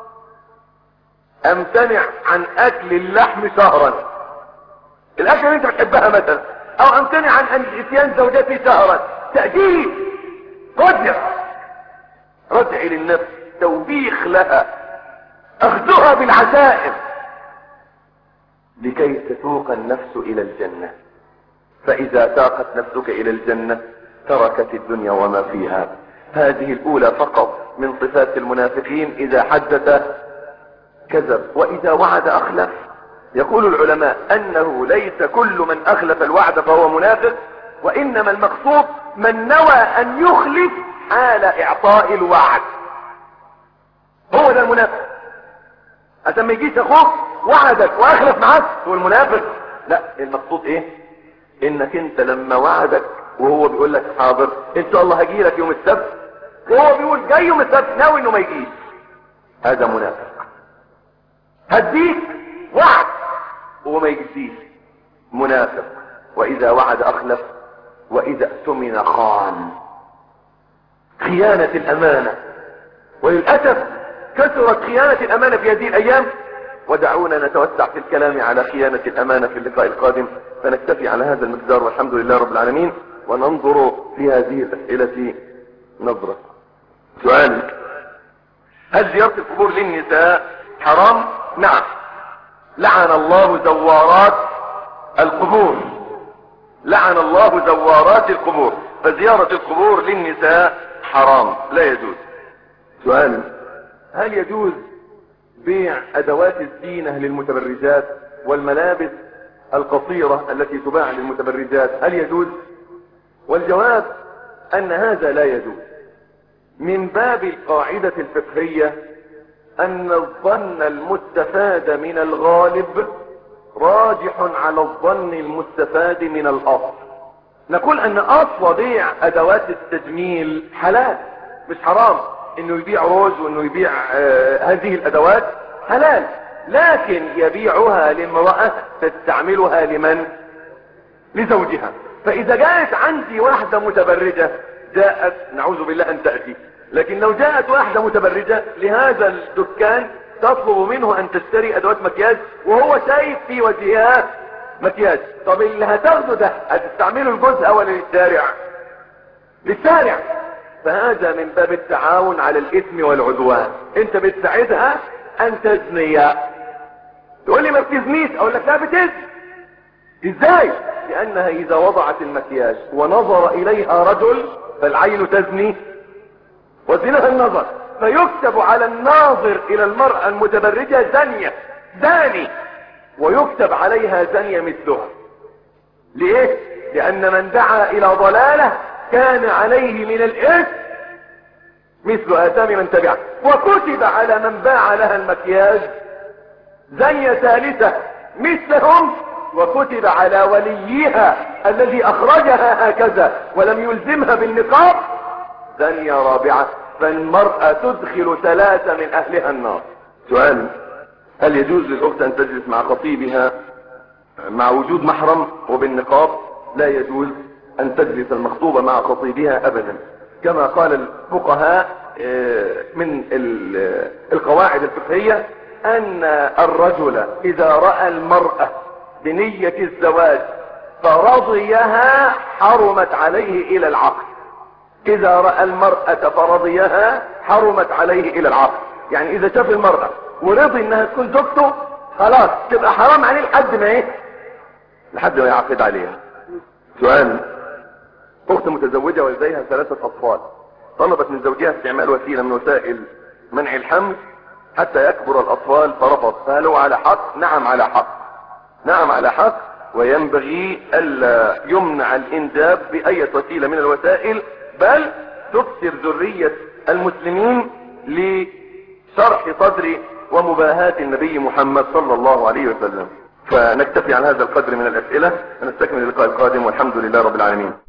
امتنع عن اكل اللحم شهرا، الاكل اللي انت بتحبها مثلا، او امتنع عن اتيان زوجتي شهرا. تأديب، رجع رجع للنفس، توبيخ لها، اخذها بالعزائم لكي تسوق النفس الى الجنة. فاذا ساقت نفسك الى الجنة تركت الدنيا وما فيها. هذه الاولى فقط من صفات المنافقين، اذا حدث كذب واذا وعد اخلف. يقول العلماء انه ليس كل من اخلف الوعد فهو منافق، وانما المقصود من نوى ان يخلف حال اعطاء الوعد، هو ده المنافق. عشان ما يجيش اخوك وعدك واخلف معاك تقول المنافق، لا، المقصود ايه؟ انك انت لما وعدك وهو بيقول لك حاضر ان شاء الله هجي لك يوم السبت، وهو بيقول جاي يوم السبت ناوي انه ما يجيش، هذا منافق. هديك وعد وهو ما يجيش، منافق. واذا وعد اخلف واذا اؤتمن خان. خيانة الامانة، وللاسف كثرت خيانة الامانة في هذه الايام. ودعونا نتوسع في الكلام على خيانة الامانة في اللقاء القادم، فنكتفي على هذا المقدار والحمد لله رب العالمين. وننظر في هذه الاسئلة نظرة. سؤال: هل زيارة القبور للنساء حرام؟ نعم، لعن الله زوارات القبور، لعن الله زوارات القبور، فزيارة القبور للنساء حرام لا يجوز. سؤال: هل يجوز بيع ادوات الزينة للمتبرجات والملابس القصيرة التي تباع للمتبرجات، هل يجوز؟ والجواب ان هذا لا يجوز، من باب القاعدة الفقهية ان الظن المستفاد من الغالب راجح على الظن المستفاد من الاصل. نقول ان اصل بيع ادوات التجميل حلال مش حرام، انه يبيع روج وانه يبيع آه هذه الادوات حلال، لكن يبيعها لامرأة تستعملها لمن؟ لزوجها. فاذا جاءت عندي واحدة متبرجة، جاءت نعوذ بالله ان تأتي، لكن لو جاءت واحدة متبرجة لهذا الدكان تطلب منه ان تشتري ادوات مكياج وهو شايف في وجهها مكياج، طب اللي هتاخده ده هتستعمله الجزء ولا للشارع؟ للشارع. فهذا من باب التعاون على الاثم والعدوان، انت بتساعدها ان تزني. تقول لي ما بتزنيش، اقول لك لا بتزني. ازاي؟ لانها اذا وضعت المكياج ونظر اليها رجل فالعين تزني وزنها النظر، فيكتب على الناظر الى المرأة المتبرجة زانية، زاني، ويكتب عليها زانية مثلها. ليه؟ لأن من دعا إلى ضلالة كان عليه من الإثم مثل آثام من تبعه. وكتب على من باع لها المكياج زنية ثالثة مثلهم، وكتب على وليها الذي أخرجها هكذا ولم يلزمها بالنقاب زنية رابعة. فالمرأة تدخل ثلاثة من أهلها النار. سؤال: هل يجوز للأخت أن تجلس مع خطيبها مع وجود محرم وبالنقاب؟ لا يجوز أن تجلس المخطوبة مع خطيبها أبدا، كما قال الفقهاء من القواعد الفقهية أن الرجل إذا رأى المرأة بنية الزواج فرضيها حرمت عليه إلى العقد. إذا رأى المرأة فرضيها حرمت عليه إلى العقد. يعني إذا شاف المرأة ورضي إنها تكون زوجته خلاص تبقى حرام عليه لحد ما إيه؟ لحد ما يعقد عليها. سؤال: أخت متزوجة ولديها ثلاثة أطفال، طلبت من زوجها استعمال وسيلة من وسائل منع الحمل حتى يكبر الأطفال فرفض، فهل هو على حق؟ نعم على حق، نعم على حق، وينبغي ألا يمنع الإنجاب بأي وسيلة من الوسائل، بل تكسر ذرية المسلمين لشرح صدر ومباهاة النبي محمد صلى الله عليه وسلم. فنكتفي عن هذا القدر من الأسئلة، ونستكمل اللقاء القادم، والحمد لله رب العالمين.